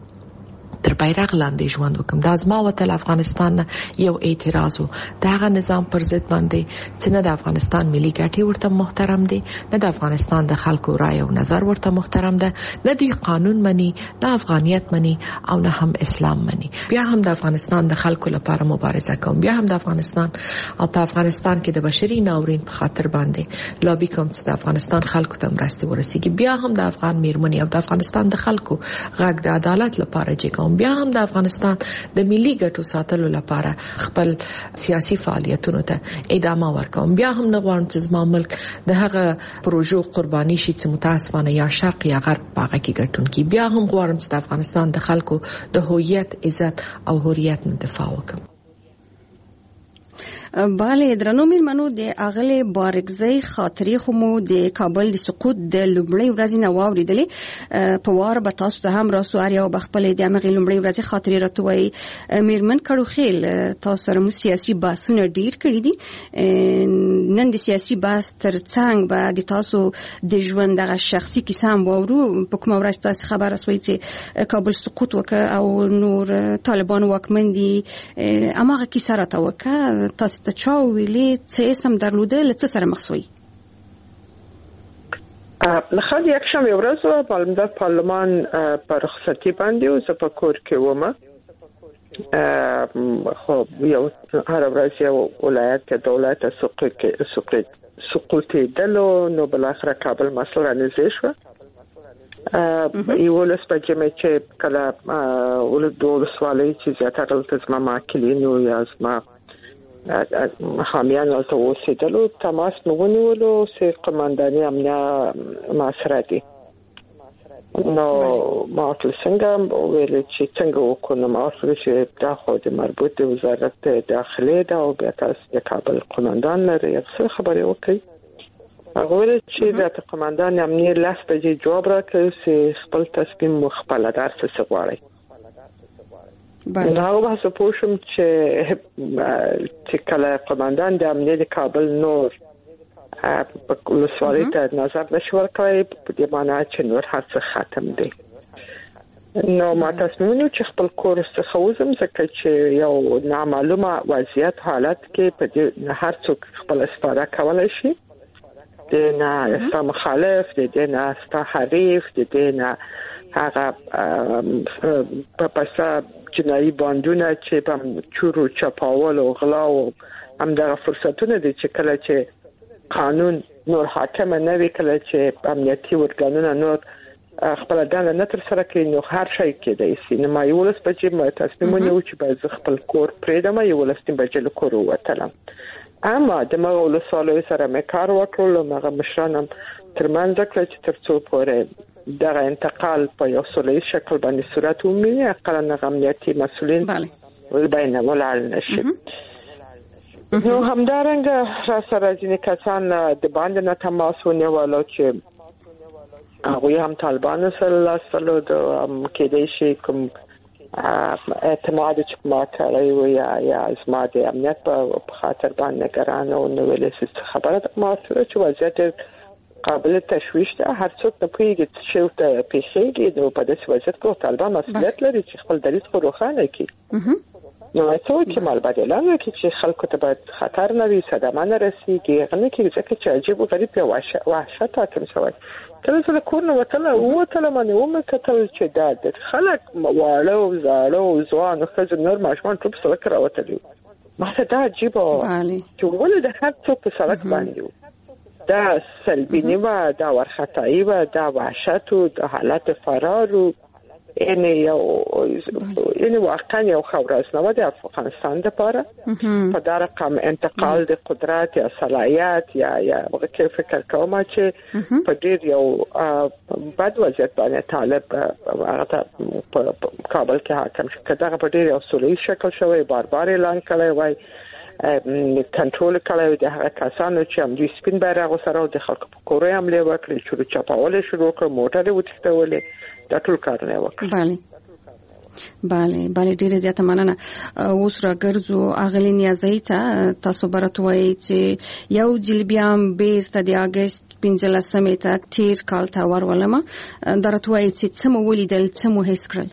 تر بیرغ لاندې ژوند وکم دا زما وطن افغانستان یو اعتراض و دغه نظام پر ضد باندې چې نه د افغانستان ملي ګټې ورته محترم دي نه د افغانستان د خلکو رائے او نظر ورته محترم ده نه دی قانون مني نه افغانیت مني او نه هم اسلام مني بیا هم د افغانستان د خلکو لپاره مبارزه کوم بیا هم د افغانستان او په افغانستان کې د بشري ناورین په خاطر باندې لابي کوم چې د افغانستان خلکو ته مرسته ورسیږي بیا هم د افغان میرمنې او د افغانستان د خلکو غږ د عدالت لپاره چې کوم کوم. بیا هم د افغانستان د ملي ګټو ساتلو لپاره خپل سیاسي فعالیتونو ته ادامه ورکوم. بیا هم نه غواړم چې زما ملک د هغه پروژو قرباني شي چې متاسفانه یا شرق یا غرب باغه کې ګټونکي. بیا هم غواړم چې د افغانستان د خلکو د هویت، عزت او حریت نه دفاع وکړم. بله درنو میرمنو د اغلی بارګزی خاطرې خو مو د کابل د سقوط د لومړۍ ورځې نه واوریدلې په وار به تاسو ته هم راسو اړ یو بخپلې د امغې لومړۍ ورځې خاطرې راتوي. میرمن کړو خیل تاسو سره مو سیاسي بحثونه ډیر کړی دي. نن د سیاسي بحث ترڅنګ به د تاسو د ژوند دغه شخصي کیسه هم واورو. په کومه ورځ تاسو خبر اسوي چې کابل سقوط وکړ او نور طالبان واکمن دي، اماغه کیسه راتوکه تاسو ته چا ویلې څه اسم درلوده لڅ سره مخسوي؟ لخوا یک شنبه ورځ و پارلمان پارلمان په رخصتي باندې او زه په کور کې وم. خو یو هر ورځ یو ولایت ته دولت سقوط سقوط سقوط دلو نو بل اخر کابل مسله نږدې شو. یو ولس په جمع چې کله ول دوه سوالې چې زیاتره تاسو ما کلینو یا اسما حامیان البته اوسېدلو تماس مو ونیولو چې قمانداني امنیه معاصره دي. نو ما ټول څنګه ویل چې څنګه وکړو ما ورته چې دا خو د مربوط وزارت داخلي دا او بیا تاسو د کابل قماندان لري څه خبرې وکړي. هغه ویل چې دا قماندان امنیه لاس بجې جواب راکړ چې خپل تصمیم مخبل دار څه غواړي. نو هغه به پوښم چې چې کله قماندان د امنیه د کابل نور په لسوالۍ ته نظر نشو ورکړی په دې معنی چې نور هر څه ختم دی. نو ما تصمیم ونیو چې خپل کور څخه وځم ځکه چې یو نامعلومه وضعیت حالت کې په دې هر څوک خپل استفاده کولای شي. د نه استا مخالف د دې نه استا حریف د دې نه هغه په پاسه جنایي باندونه چې په چورو چپاول او غلا او همدغه فرصتونه دي چې کله چې قانون نور حاکم نه وي، کله چې امنیتي ورګانونه نور خپل دنده نه تر سره کوي، نو هر شي کېدای شي. نو ما یو ولس په چې ما تصمیم ونیو چې باید خپل کور پرېږدم، یو ولس ته بچل کور وتلم. اما د مغه ولسوالۍ سره مې کار وکړل، مغه مشرانم ترمنځ کړ چې ترڅو پورې دغه انتقال په یو سولې شکل باندې صورت ومني، اقلا امنیتي مسؤلین بین ولاړ نشي. نو همدارنګه را سره ځینې کسان د باندې نه تماس ونیولو چې هغوی هم طالبانو سره لاسلو د کېدای شي کوم اعتماد چې ما کړی و یا یا زما د امنیت په خاطر باندې ګرانه او نو ویلې څه خبره ما سره چې وضعیت قابل تشویش ده. هر څوک نه پوهیږي چې ته پیښیږي نو په داسې وضعیت کې طالبان مسؤلیت لري چې خپل دریځ خو روښانه کړي. نو څو چې مال بدلان وکړي چې خلکو ته باید خطر نه وي، صدمه نه رسیږي، غنه کې ځکه چې عجیب او غریب یو وحشت حاکم شوی. کله چې کور نه وتله وتله باندې ومه کتل چې دا د خلک واړه او زاړه او ځوان او ښځې نور ماشومان ټول په سړک راوتلي. ما ته دا عجیب و چې ولې د هر څوک په سړک باندې و. دا سلبینی و، دا ورخطایی و، دا وحشت و، دا حالت فرار و. این یو این واقعا یو خبرازنامه د افغانستان لپاره په دا رقم انتقال د قدرت یا صلاحیت یا یا وګړي فکر کوم چې په ډیر یو بد وضعیت باندې طالب هغه په کابل کې حاکم شو. کله په ډیر یو سولې شکل شوی بار بار اعلان کړی وای کنټرول کړی د هغه کسانو چې هم د سپین بیرغ سره د خلکو په کورې حمله وکړي چې چاپاول شروع کړ، موټر وتښتولې، دا ټول کارونه وکړ. بله بله بله ډیره زیاته مننه. اوس راګرځو اغلی نیازی ته تاسو براتوي چې یو جلبیام بیرته د اگست پنځلسمې ته تیر کال ته ورولمه دراتوي چې څه مو ولیدل، څه مو حس کړل؟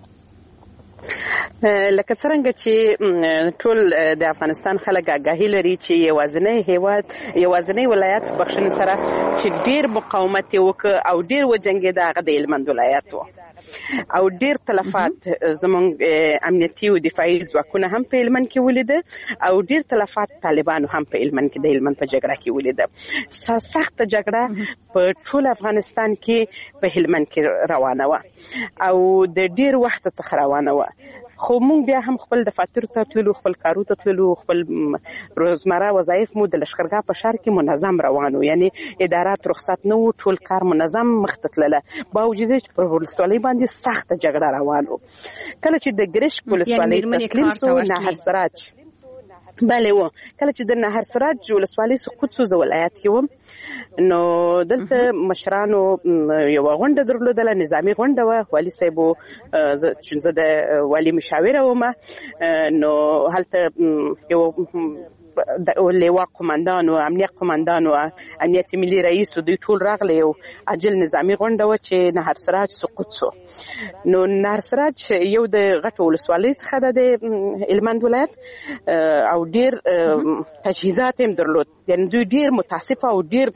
لکه څنګه چې ټول د افغانستان خلک آگاهی لري چې یوازینی هیواد یوازینی ولایت بخښنې سره چې ډیر مقاومت وکړ او ډیر وجنګید هغه د هلمند ولایت و. او ډیر تلفات زمونږ امنیتي او دفاعي ځواکونه هم په هلمند کې ولیده او ډیر تلفات طالبانو هم په هلمند کې د هلمند په جګړه کې ولیده. سخت جګړه په ټول افغانستان کې په هلمند کې روانه و او د ډیر وخت څخه روانه و. خو مونږ بیا هم خپل دفاتر ته تللو، خپل کارو ته تللو، خپل روزمره وظایف مو د لشکرګاه په ښار کې منظم روانو، یعنی ادارات رخصت نه وو، ټول کار منظم مخته تلله، باوجود چې په ولسوالۍ باندې سخته جګړه روانو. کله چې د ګرشک ولسوالۍ تسلیم شو، نهر سراج بله و، کله چې د نهر سراج ولسوالۍ سقوط شو، زه ولایت کې وم، نو دلته مشرانو یو غونډه درلودله، نظامی غونډه وه، والي صاحب چې زه د والي مشاوره وم، نو هلته یو د لیوا قومندان او امنیت قومندان او امنیت ملي رئیس دوی ټول راغلي او عاجل نظامی غونډه و چې نهر سراج سقوط شو. نو نهر سراج یو د غټو ولسوالۍ څخه ده د هلمند ولایت او ډیر تجهیزات هم درلود، یعنی دوی ډیر متاسفه او ډیر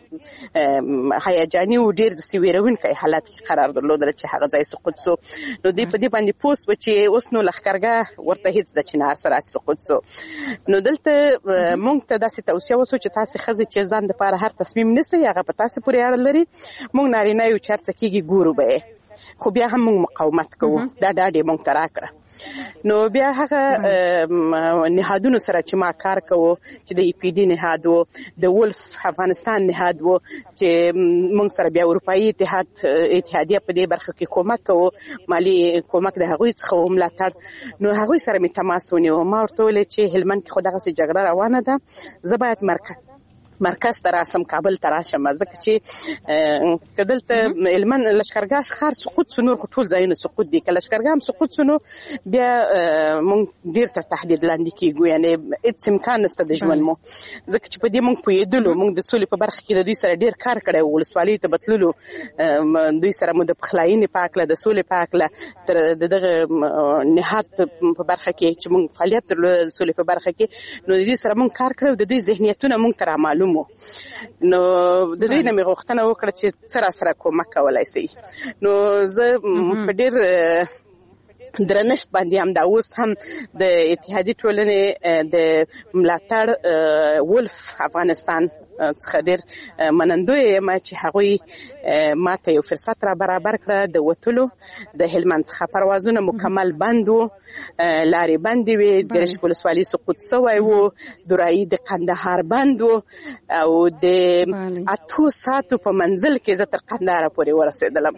هیجاني او ډیر سویرونکي حالت کې قرار درلودل چې هغه ځای سقوط شو. نو دوی په دې باندې پوس و چې اوس نو لښکرګاه ورته هیڅ د چې نهر سراج سقوط شو. نو دلته مونږ ته داسې توصیه وسو چې تاسې ښځې چې ځان دپاره هر تصمیم نیسئ، هغه په تاسې پورې اړه لري. مونږ نارینه یو چې هر څه کېږي ګورو به یې، خو بیا هم مونږ مقاومت کوو. دا ډاډ یې مونږ ته راکړه. نو بیا هغه نهادونو سره چې ما کار کوو چې د ای پی ډي نهاد و، د ولف افغانستان نهاد و، چې مونږ سره بیا اروپایي اتحاد اتحادیه په دې برخه کې کومک کوو، مالی کومک د هغوی څخه و ملاتړ. نو هغوی سره مې تماس ونیو، ما ورته وویل چې هلمند کې خو دغسې جګړه روانه ده، زه باید مرکز مرکز ته راسم، کابل ته راشم، ځکه چې که دلته هلمند لښکرګاه ښار سقوط شو، نور خو ټول ځایونه سقوط دي، که لښکرګاه هم سقوط شو نو بیا مونږ ډېر تر تهدید لاندې کېږو، یعنی هېڅ امکان نشته د ژوند مو، ځکه چې په دې مونږ پوهېدلو. مونږ د سولې په برخه کې د دوی سره ډېر کار کړی و، ولسوالیو ته به تللو، دوی سره مو د پخلاینې په هکله، د سولې په هکله، تر د دغه نهاد په برخه کې چې مونږ فعالیت درلود د سولې په برخه کې، نو د دوی سره مونږ کار کړی او د دوی ذهنیتونه مونږ ته رامعلوم. نو د دوی نه مې غوښتنه وکړه چې څه را سره کومک کولی شي. نو زه په ډېر درنښت باندې هم دا اوس هم د اتحادي ټولنې د ملاتړ ولف افغانستان څخه ډېر منندوی یم چې هغوی ما ته یو فرصت را برابر کړه د وتلو. د هلمند څخه پروازونه مکمل بند وو، لارې بندې وې، ګرشک ولسوالي سقوط سوی وو، درایي د قندهار بند وو او د اتو ساعتو په منزل کې زه تر قندهاره پورې ورسېدلم.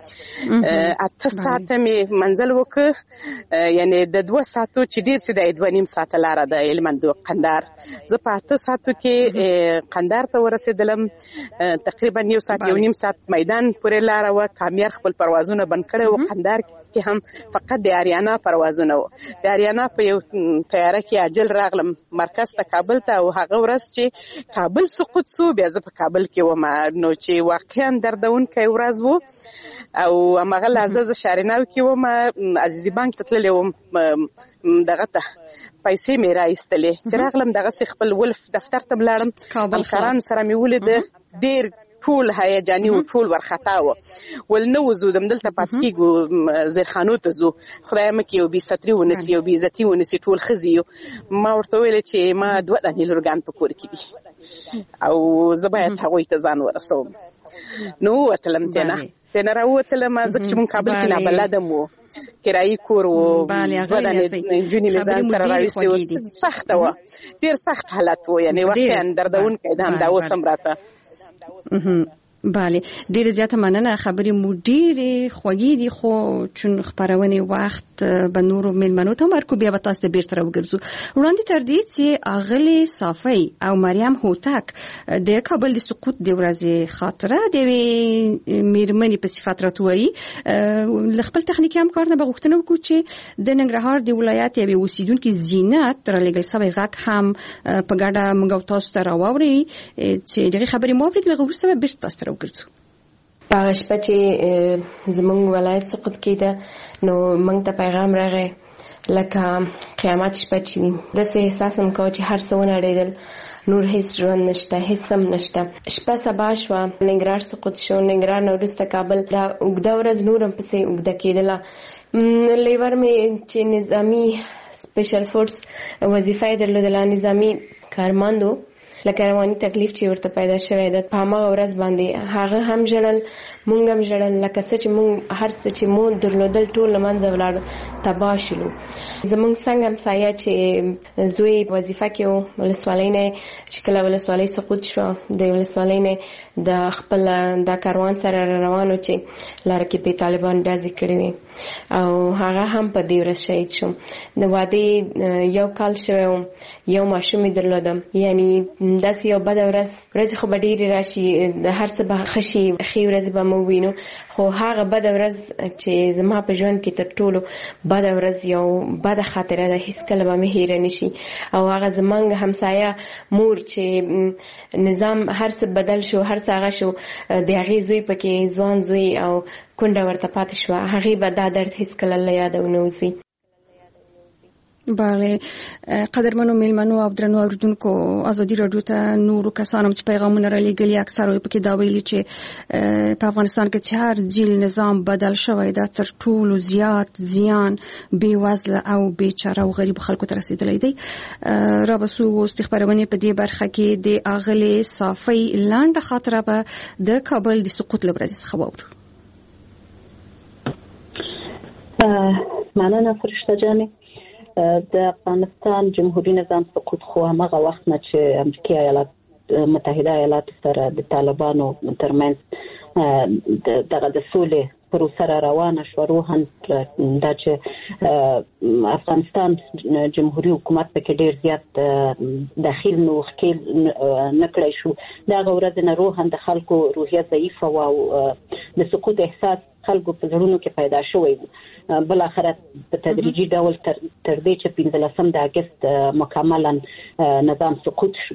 اته ساعته مې منزل وکړ، یعنی د دوه ساعتو چې ډېر سي د دوه نیم ساعته لاره د هلمند قندهار. زه په اته ساعتو کې قندهار ته ورسېدلم، تقریبا یو ساعت یو نیم ساعت میدان پورې لاره وه. کامیار خپل پروازونه بند کړی و. قندهار کې هم فقط د اریانا پروازونه و. د اریانا په یو طیاره کې عاجل راغلم مرکز ته، کابل ته، او هغه ورځ چې کابل سقوط شو بیا زه په کابل کې وم، نو چې واقعا دردونکی ورځ و. او هماغه لحظه زه شاریناو کې وم، عزیزي بانک ته تللی وم، دغه ته پیسې مې راایستلې. چې راغلم دغسې خپل ولف دفتر ته ولاړم، همکارانو سره مې ولیده، ډېر ټول هیجاني و، ټول ورخطا و. ول نه وځو دلته پاتې کېږو، زیرخانو ته ځو، خدای مکې یو بې ستري ونیسي، یو بې عزتي ونیسي، ټول ښځې یو. ما ورته وویل چې ما دوه دانې لورګان په کور کې دي او زه باید هغوی ته ځان ورسوم. نو ووتلم تېنه تېنه راووتلم، ځکه چې مونږ کابل کې نابلده مو، کرایي کور و، دوه دانې نجونې مې ځان سره راویستې وو. سخته وه، ډېر سخت حالت و، یعنی واقعا دردونکی ده. همدا اوس هم راته بله، ډېر زیاته مننه. خبرې مو ډېرې خوږې دي، خو چون خپرونې وخت به نورو مېلمنو ته ورکړو، بیا به تاسو ته بیرته راوګرځو. وړاندې تر دې چې اغلې صافی او مریم هوتک د کابل د سقوط د ورځې خاطره د یوې مېرمنې په صفت راته وایي، له خپل تخنیکي همکار نه به غوښتنه وکړو چې د ننګرهار د ولایت یوې اوسیدونکي زینت رالېږل سوی غږ هم په ګډه موږ او تاسو ته راواوري، چې دغې خبرې مو واورېدلې، هغه وروسته به بیرته تاسو ته راوګرځو. په هغه شپه چې زموږ ولایت سقوط کېده، نو موږ ته پیغام راغی لکه قیامت شپه چې داسې احساس هم کوه چې هر څه ونړېدل، نور هیڅ ژوند نشته، هیڅ هم نشته. شپه سبا شوه، ننګرهار سقوط شو، ننګرهار نه وروسته کابل. دا اوږده ورځ نور هم پسې اوږده کېدله. لیور مې چې نظامي سپیشل فورس وظیفه یې درلودله، نظامي کارمندو، لکه رواني تکلیف چې ورته پیدا شوی ده، په هماغه ورځ باندې هغه هم ژړل، مونږ هم ژړل، لکه څه چې مونږ هر څه چې مو درلودل ټول له منځه ولاړ، تباه شولو. زمونږ څنګه همسایه چې زوی وظیفه کې و، ولسوالۍ نه چې کله ولسوالۍ سقوط شوه، د ولسوالۍ نه د خپل دا کاروان سره روانو چې لاره کې په طالبان ډزې کړې وې او هغه هم په دې ورځ شهید شو. د واده یو کال شوی و، یو ماشوم یې درلودم، یعنی داسې یو بده ورځ ورځې خو به ډېرې راشي، د هر څه به ښه شي، ښې ورځې به مو ووینو، خو هغه بده ورځ چې زما په ژوند کې تر ټولو بده ورځ، یو بده خاطره ده، هیڅکله به مې هیره نشي. او هغه زمونږ همسایه مور چې نظام هر څه بدل شو، هر څه هغه شو، د هغې زوی پکې ځوان زوی او کونډه ورته پاتې شوه، هغې به دا درد هیڅکله له یاده ونه وځي. بله، قدرمنو میلمنو او درنو اوریدونکو، ازادي رادیو ته نورو کسانو چې پیغامونه را لېږلي، اکثره یې پکې دا ویلي چې په افغانستان کې چې هر جیل نظام بدل شوی دا تر ټولو زیات زیان بې وزله او بیچاره او غریب خلکو ته رسېدلی دی. را به سو اوس د خپرونې په دې برخه کې د اغلې صافۍ لنډه خاطره به د کابل د سقوط له ورځې څخه واورو. مننه فرشته جانې. د افغانستان جمهوریت نظام سقوط خو هغه وخت نه چې امریکا ایالات متحده ایالات سره د طالبانو ترمنځ دغه د سولې پروسه را روانه شو، روحاً دا چې افغانستان جمهوریت حکومت پکې ډیر زیات داخل نو خکیل نکړی شو. دغه ورځ نه روحاً د خلکو روحیه ضعیفه و او د سقوط احساس خلکو په زړونو کې پیدا شوی و. بل اخر په تدریجي ډول تر دې چې پنځلسم د اگست مکملا نظام سقوط شو.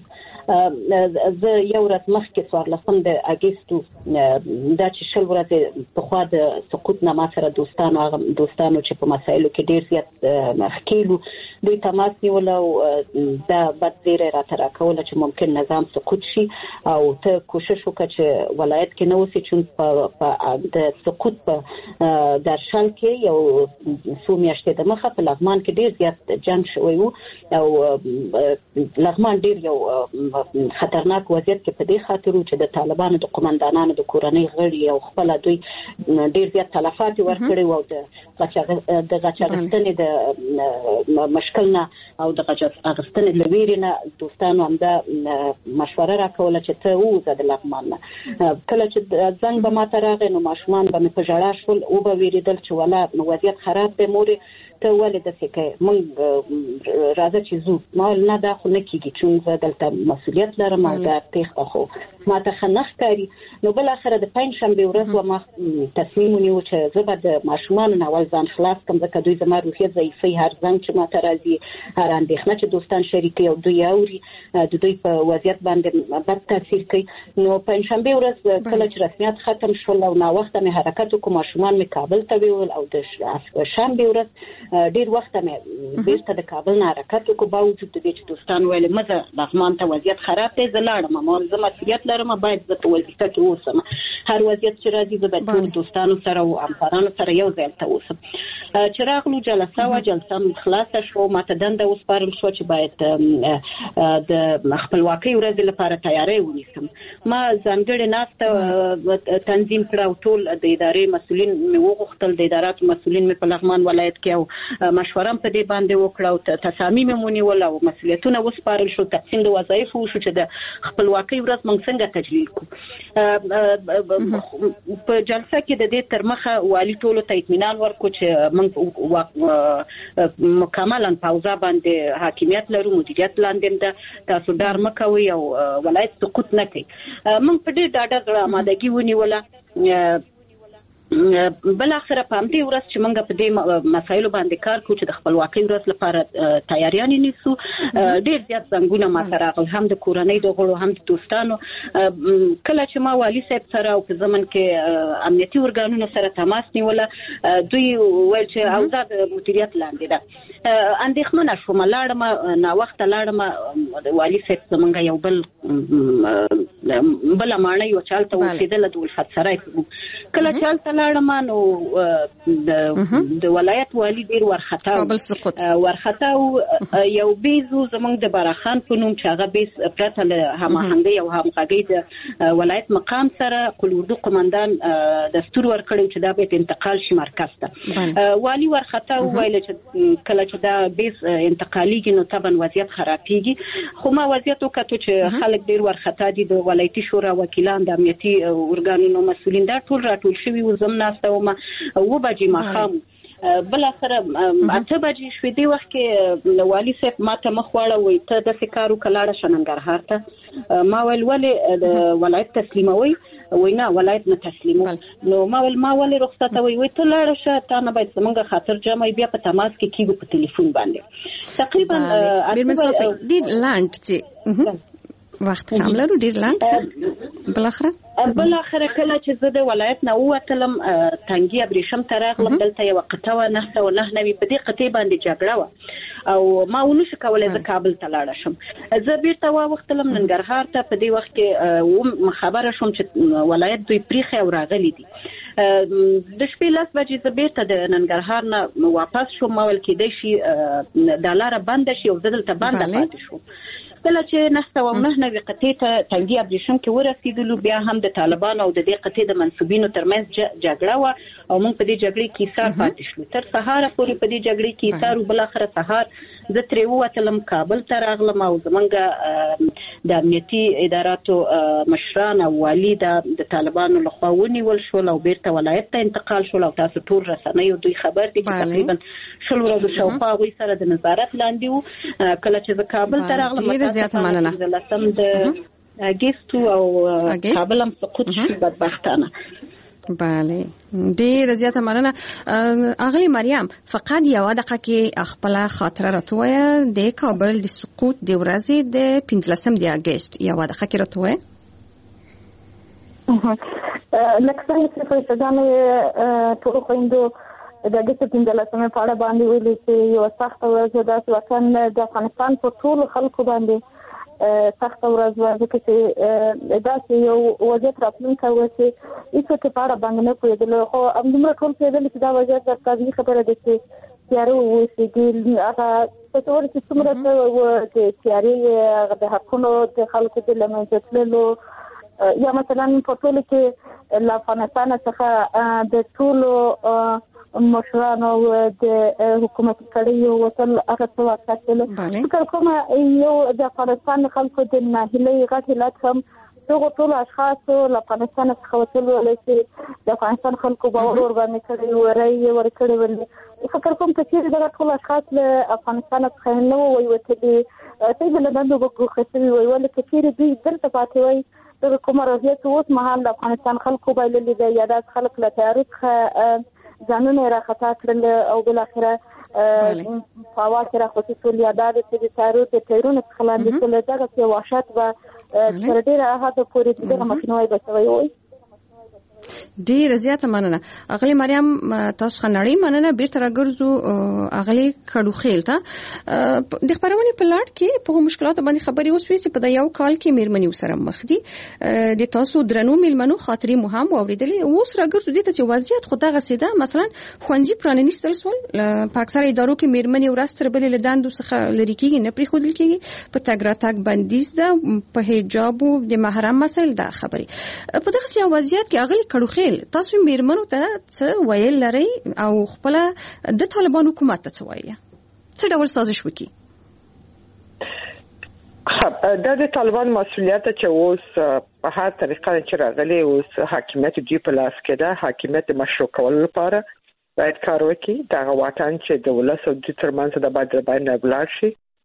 زه یو ورځ مخکې څوارلسم د اگست دا چې شل ورځې پخوا د سقوط نه ما سره دوستانو هغه دوستانو چې په مسایلو کې ډیر زیات ښکیلو دوی تماس نیول او دا بد زیری راته راکوله چې ممکن نظام سقوط شي او ته کوشش وکړه چې ولایت کې نه اوسې، چون د سقوط په درشل کې یو څو میاشتې د مخه په لغمان کې ډیر زیات جنګ شوی و او لغمان ډیر یو خطرناک وضعیت کې په دې خاطر چې د طالبانو د قومندانانو د کورنۍ غړي او خپل دوی ډیر زیات تلفات ورکړي او د د غچاغستنې د مشکل نه او د غچاغستنې لویري نه دوستانو هم دا مشوره راکوله چې ته ووځه د لغمان نه. کله چې زنګ به ماته راغی نو ماشومان به مې په ژړا شول او به ویریدل چې ولا وضعیت خراب دی مورې ته ولې داسې کوې، موږ راځه چې ځو. ما ویل نه دا خو نه کېږي چون زه دلته مسؤلیت لرم او دا تېښته خو ما ته ښه نه ښکاري. نو بالاخره د پنجشنبې ورځ به ما تصمیم ونیو چې زه به د ماشومانو نه اول ځان خلاص کړم، ځکه دوی زما روحیه ضعیفوي، هر زنګ چې ما ته راځي، هر اندېښنه چې دوستان شریکوي او دوی اوري د دوی په وضعیت باندې بد تاثیر کوي. نو پنجشنبې ورځ کله چې رسمیات ختم شول او ناوخته مې حرکت وکړو، ماشومان مې کابل ته بیول او د شنبې ورځ ډیر وخت مې بیرته د کابل نه حرکت وکړو، باوجود د دې چې دوستان ویل مزه لغمان ته وضعیت خراب دی، زه لاړم، ما زه مسؤلیت لرم، باید زه په وظیفه کې اوسم، هر وضعیت چې راځي زه باید ټول دوستانو سره او همکارانو سره یو ځای ته اوسم. چې راغلو جلسه وه، جلسه خلاصه شو، ما ته دنده وسپارل شو چې باید د خپلواکۍ ورځې لپاره تیاری ونیسم. ما ځانګړې ناسته تنظیم کړه او ټول د ادارې مسؤلین مې وغوښتل، د اداراتو مسؤلین مې په لغمان ولایت کې او مشوره په دې باندې وکړه او تصامیم مې ونیول او مسؤلیتونه وسپارل شو، تقسیم د وظایف وشو چې د خپلواکۍ ورځ موږ څنګه تجلیل کړو. په جلسه کې د دې تر مخه والي ټولو ته اطمینان ورکړو چې موږ مکملا په اوضاع باندې حاکمیت لرو، مدیریت لاندې ده، تاسو ډار مه کوئ او ولایت سقوط نه کوي. موږ په ډېر ډاډه زړه آمادګي ونیوله بل اخره په همدې ورځ چې موږ په دې مسایلو باندې کار کوو چې د خپلواکۍ ورځ لپاره تیاریانې نیسو ډېر زیات زنګونه ما سره راغل هم د کورنۍ د غړو هم د دوستانو کله چې ما والي صاحب سره او په زمن کې امنیتي ارګانونو سره تماس نیوله دوی ویل چې اوضاع د مدیریت لاندې ده اندېښمنه شوم لاړم نا وخت لاړم والي صاحب زمونږ یو بل بل مانه یو چالت وسیدل د ولفت سره کله چالت لاړم نو د ولایت والی ډیر ورختا ورختا یو بیزو زمونږ د براخان په نوم چې هغه بیس پرته له هماهنګي او همغږي د ولایت مقام سره قلوردو قومندان دستور ورکړی چې دا به انتقال شي مرکز ته والی ورختا ویل چې کله چې دا بیس انتقالیږي نو طبعا وضعیت خرابېږي خو ما وضعیت وکړو چې خلک ډیر ورختا دي د ولایتي شورا وکیلان د امنیتي ارګانونو مسؤلین دا ټول راټول شوي و زم ناسته وم و بجې ماښام بل اخره اته بجې شوې دی وخت کې والي صاحب ماته مخ واړوي ته د فکرو کلاړه شننګرهار ته ما ول ولې د ولایت تسلیموي وینا ولایت نه تسلیمو نو ما ول ما ول رخصت وي وي ته لاړه شه تا نه باید څنګه خاطر جمع بیا په تماس کې کیږي په ټلیفون باندې تقریبا ډیر لاند چې وخت کم لرو ډیر لاند بل اخره بل اخره کله چې زه د ولایت نه ووتلم تنګي ابریشم ته راغلم دلته یو قطوه نه ته نه نوي په دې قطې باندې جګړه و او ما ونشو کولای زه کابل ته لاړ شم زه بیرته واوختلم ننګرهار ته په دې وخت کې خبره شوم چې ولایت دوی پریخه او راغلي دي د شپې لاس بجې زه بیرته د ننګرهار نه واپس شوم ما ول کېدای شي د لاره بند شي او زه دلته بنده پاتې شوم کله چې نهته و نه نوي قطې ته تنګي ابریشم کې ورسېدلو بیا هم د طالبان او د دې قطې د منسوبینو ترمنځ جګړه و او موږ په دې جګړې کې ایثار پاتې شو تر سهار پورې په دې جګړې کې ایثار او بل اخر سهار زه ترې ووتلم کابل ته راغلم او زمونږ د امنیتي اداراتو مشران او والي د طالبانو لخوا ونیول شول او بیرته ولایت ته انتقال شول او تاسو ټول رسنیو دوی خبر دي چې تقریبا شل ورځې شاوخوا هغوی سره د نظارت لاندې وو کله چې زه کابل ته راغلم زیاته مننه لسم د اگستو او کابل هم سقوط شو بدبختانه بله ډیر زیاته مننه اغلی مریم فقط یو دقیقه کې خپل خاطره راټوي د کابل د سقوط د ورځې د پنځلسم د اگست یو دقیقه کې راټوي لکه څنګه چې په ځانې ټول خويندو د اگست پنځلسمه په اړه باندې ویلي چې یو سخت ورځ ده چې وطن د افغانستان په ټول خلکو باندې سخت ورځ و ځکه چې دا چې یو وضعیت راتلونکی و چې هیڅ څه په اړه باندې نه پوهېدل خو همدومره ټول پوهېدل چې دا وضعیت د طبیعي خبره ده چې تیاره واوسېږي هغه په څور چې څومره څه چې تیارې د حقونو د خلکو د له منځه تللو یا مثلا په ټولو کې له افغانستان څخه د ټولو مشرانو د حکومت کړي وصل هغه څه وکړل فکر کوم یو د افغانستان خلکو د ناهیلۍ غټ علت هم دغه ټول اشخاص له افغانستان څخه وصل ولې د افغانستان خلکو باور ورباندې کړی ورای ورکړی ول فکر کوم چې دغه ټول اشخاص له افغانستان څخه نه وي وتلي چې د لندن وګړو خسري وي ول چې دوی دلته پاتې وي د کومه راځي اوس مهال د افغانستان خلکو باندې د یادات خلک له تاریخ ځانونه راخطا کړل او بل اخره په واکه راخوتي ټول یاداد چې د تاریخ د تیرونو څخه لاندې ټول دغه چې وحشت و تر ډیره هغه پورې د مخنیوي بسوي وي ډیر زیاته مننه اغلی مریم تاسو خنړی مننه بیرته راګرځو اغلی کډو خیل ته د خبرونه په لاړ کې په مشکلات باندې خبري اوسوي چې په یو کال کې میرمنې سره مخ دي د تاسو درنو میلمنو خاطري مهم اوریدلې اوس راګرځو د ته وضعیت خو دغه سیده مثلا خوندې پرانیستل سول په اکثره ادارو کې میرمنې ورستر بل له دندو څخه لری کېږي نه پری خودل کېږي په تګراتک بندیز ده په حجاب او د محرم مسایل ده خبري په دغه سیاسي وضعیت کې اغلی کډو خیل تاسو میرمنو ته څه ویل لري او خپل د طالبان حکومت ته څه وایي څه ډول سازش وکړي دا د طالبان مسؤلیت چې اوس په هر طریقه چې راغلي اوس حاکمیت دی په لاس کې ده حاکمیت مشروع کول لپاره باید کار وکړي دا وطن چې د ولس او د ترمنځ د باید باندې بلار شي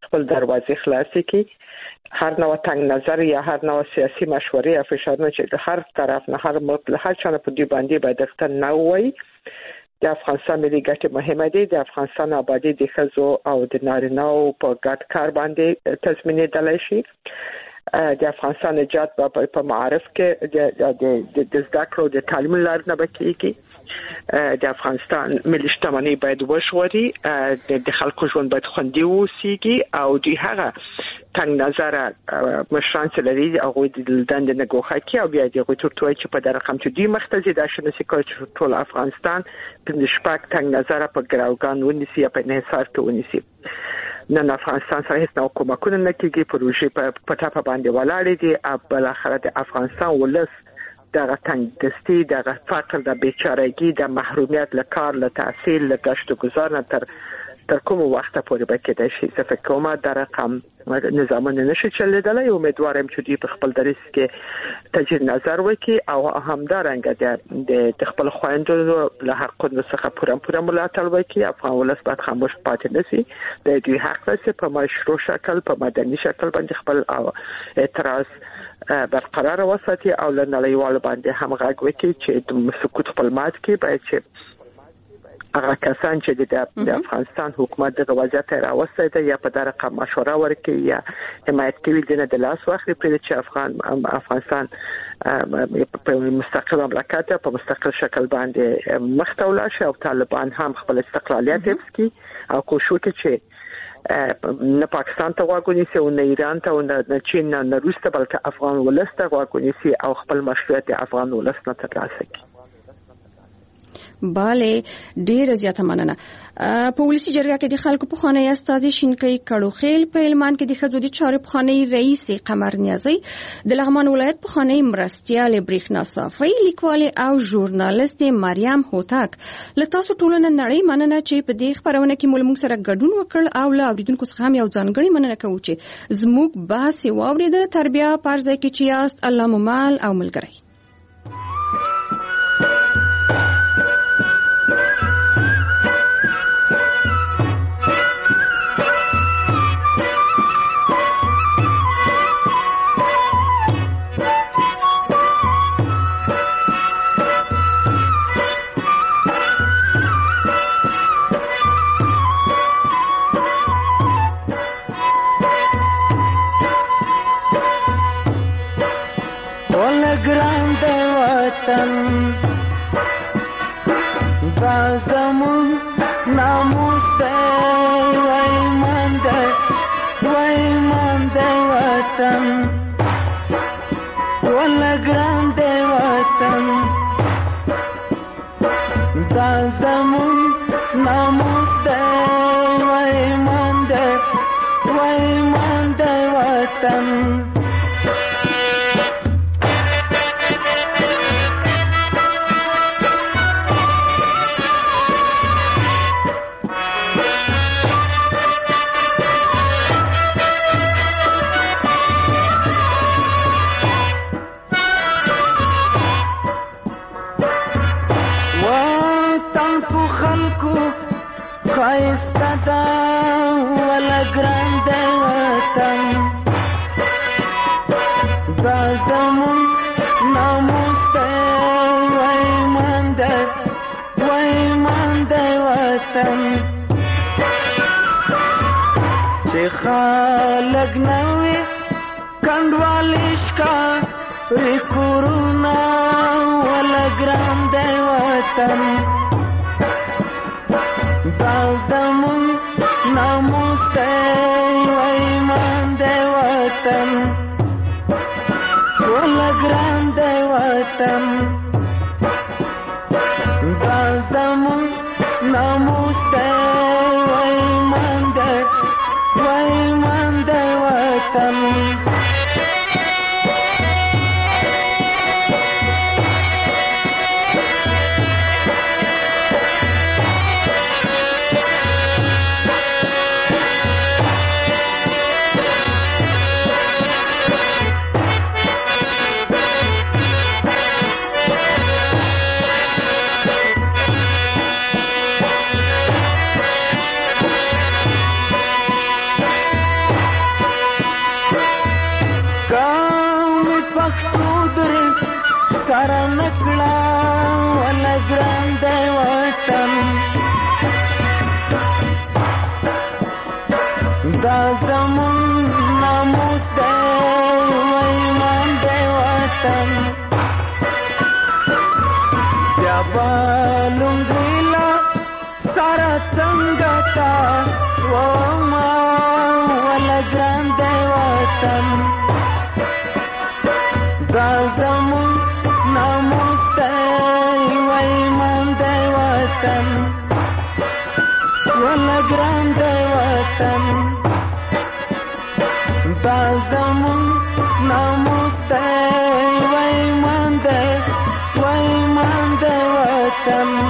خپل دروازې خلاصې کړي، هر نوع تنگ نظر یا هر نوع سیاسي مشورې یا فشارونه چې د هر طرف نه هر ملک له هر چا په دې باندې باید ښکته نه وي. د افغانستان ملي ګټې مهمه دي، د افغانستان آبادی د ښځو او د نارینه‌و په ګډ کار باندې تضمینېدلی شي. د افغانستان نجات په معارف کې د د زده کړو د تعلیم لار نه بکیږي. د افغانستان ملي شتمنۍ باید وژغوري، د خلکو ژوند باید خوندي وسیږي او د هغه تنگ نظر مشران چې لري هغه د دند نه ګوښه کوي او بیا د هغوی تر توی چې په در رقم چې دوی مختزي دا شنسي کوي چې ټول افغانستان په شپږ تنگ نظر په ګراوګان ونیسي یا په انحصار کې ونیسي. نن افغانستان سره هیڅ نو کومکونه نه کیږي، پروژې په پټه باندې ولاړې دي او بل اخر د افغانستان ولس دغه تنگ دستی، دغه فقر، د بیچارهګي، د محرومیت له کار، له تحصیل، له گشت و گذار نه تر تر کوم وخت پورې به کېدای شي. زه فکر کوم دا رقم نظامونه نشي چلیدلی. امیدوارم چې دوی په خپل دریس کې تجدید نظر وکړي او همدارنګه د خپل خویندو له حقونو څخه پوره پوره ملاتړ وکړي. افغان ولس باید خاموش پاتې نشي، د دوی حق لري په مشروع شکل په مدني شکل باندې خپل اعتراض برقرار وساتي او له نړیوالو باندې هم غږ وکړي چې د سکوت خپل مات کې باید چې هغه کسان چې د افغانستان حکومت د وضعیت راوستي ته یا په دغه رقم مشوره ورکړي یا حمایت کوي د نه د لاس واخلي پرې چې افغان افغانستان په مستقل مملکت په مستقل شکل باندې مخته ولاړ شي او طالبان هم خپل استقلالیت حفظ کړي او کوشش وکړي چې نه پاکستان ته واګونی سي او نه ایران ته او نه چین نه روس ته بلکې افغان ولس ته واګونی سي او خپل مشروعیت افغان ولس نه ترلاسه کړي. باله ډیر زیاته مننه. په ولسی جرګه کې د خلکو په خانه استازي شینکۍ کړوخیل په المان کې د خځو د چارې په خانه رئیس قمر نیازی د لغمان ولایت په خانه مرستیال بریښنا صافی لیکوال او ژورنالیست مریم هوتک له تاسو ټولو نه نړۍ مننه چې په دې خبرونه کې مول موږ سره ګډون وکړ او له اوریدونکو څخه هم یو ځانګړی مننه کوو چې زموږ بحث واوریدل. تربیه پرځای کې چې یاست الله مو مال او ملګری. پښتو درې سره نکړه ولا ګران دی وطن دا زمون ناموس دی وایمان دی وطن بیا بالونګیلا سره څنګه تا وما ولا ګران دی وطن دا زمون ناموس دی وایمان دی وطن ولا ګران دی وطن دا زمون ناموس دی وایمان دی وایمان دی وطن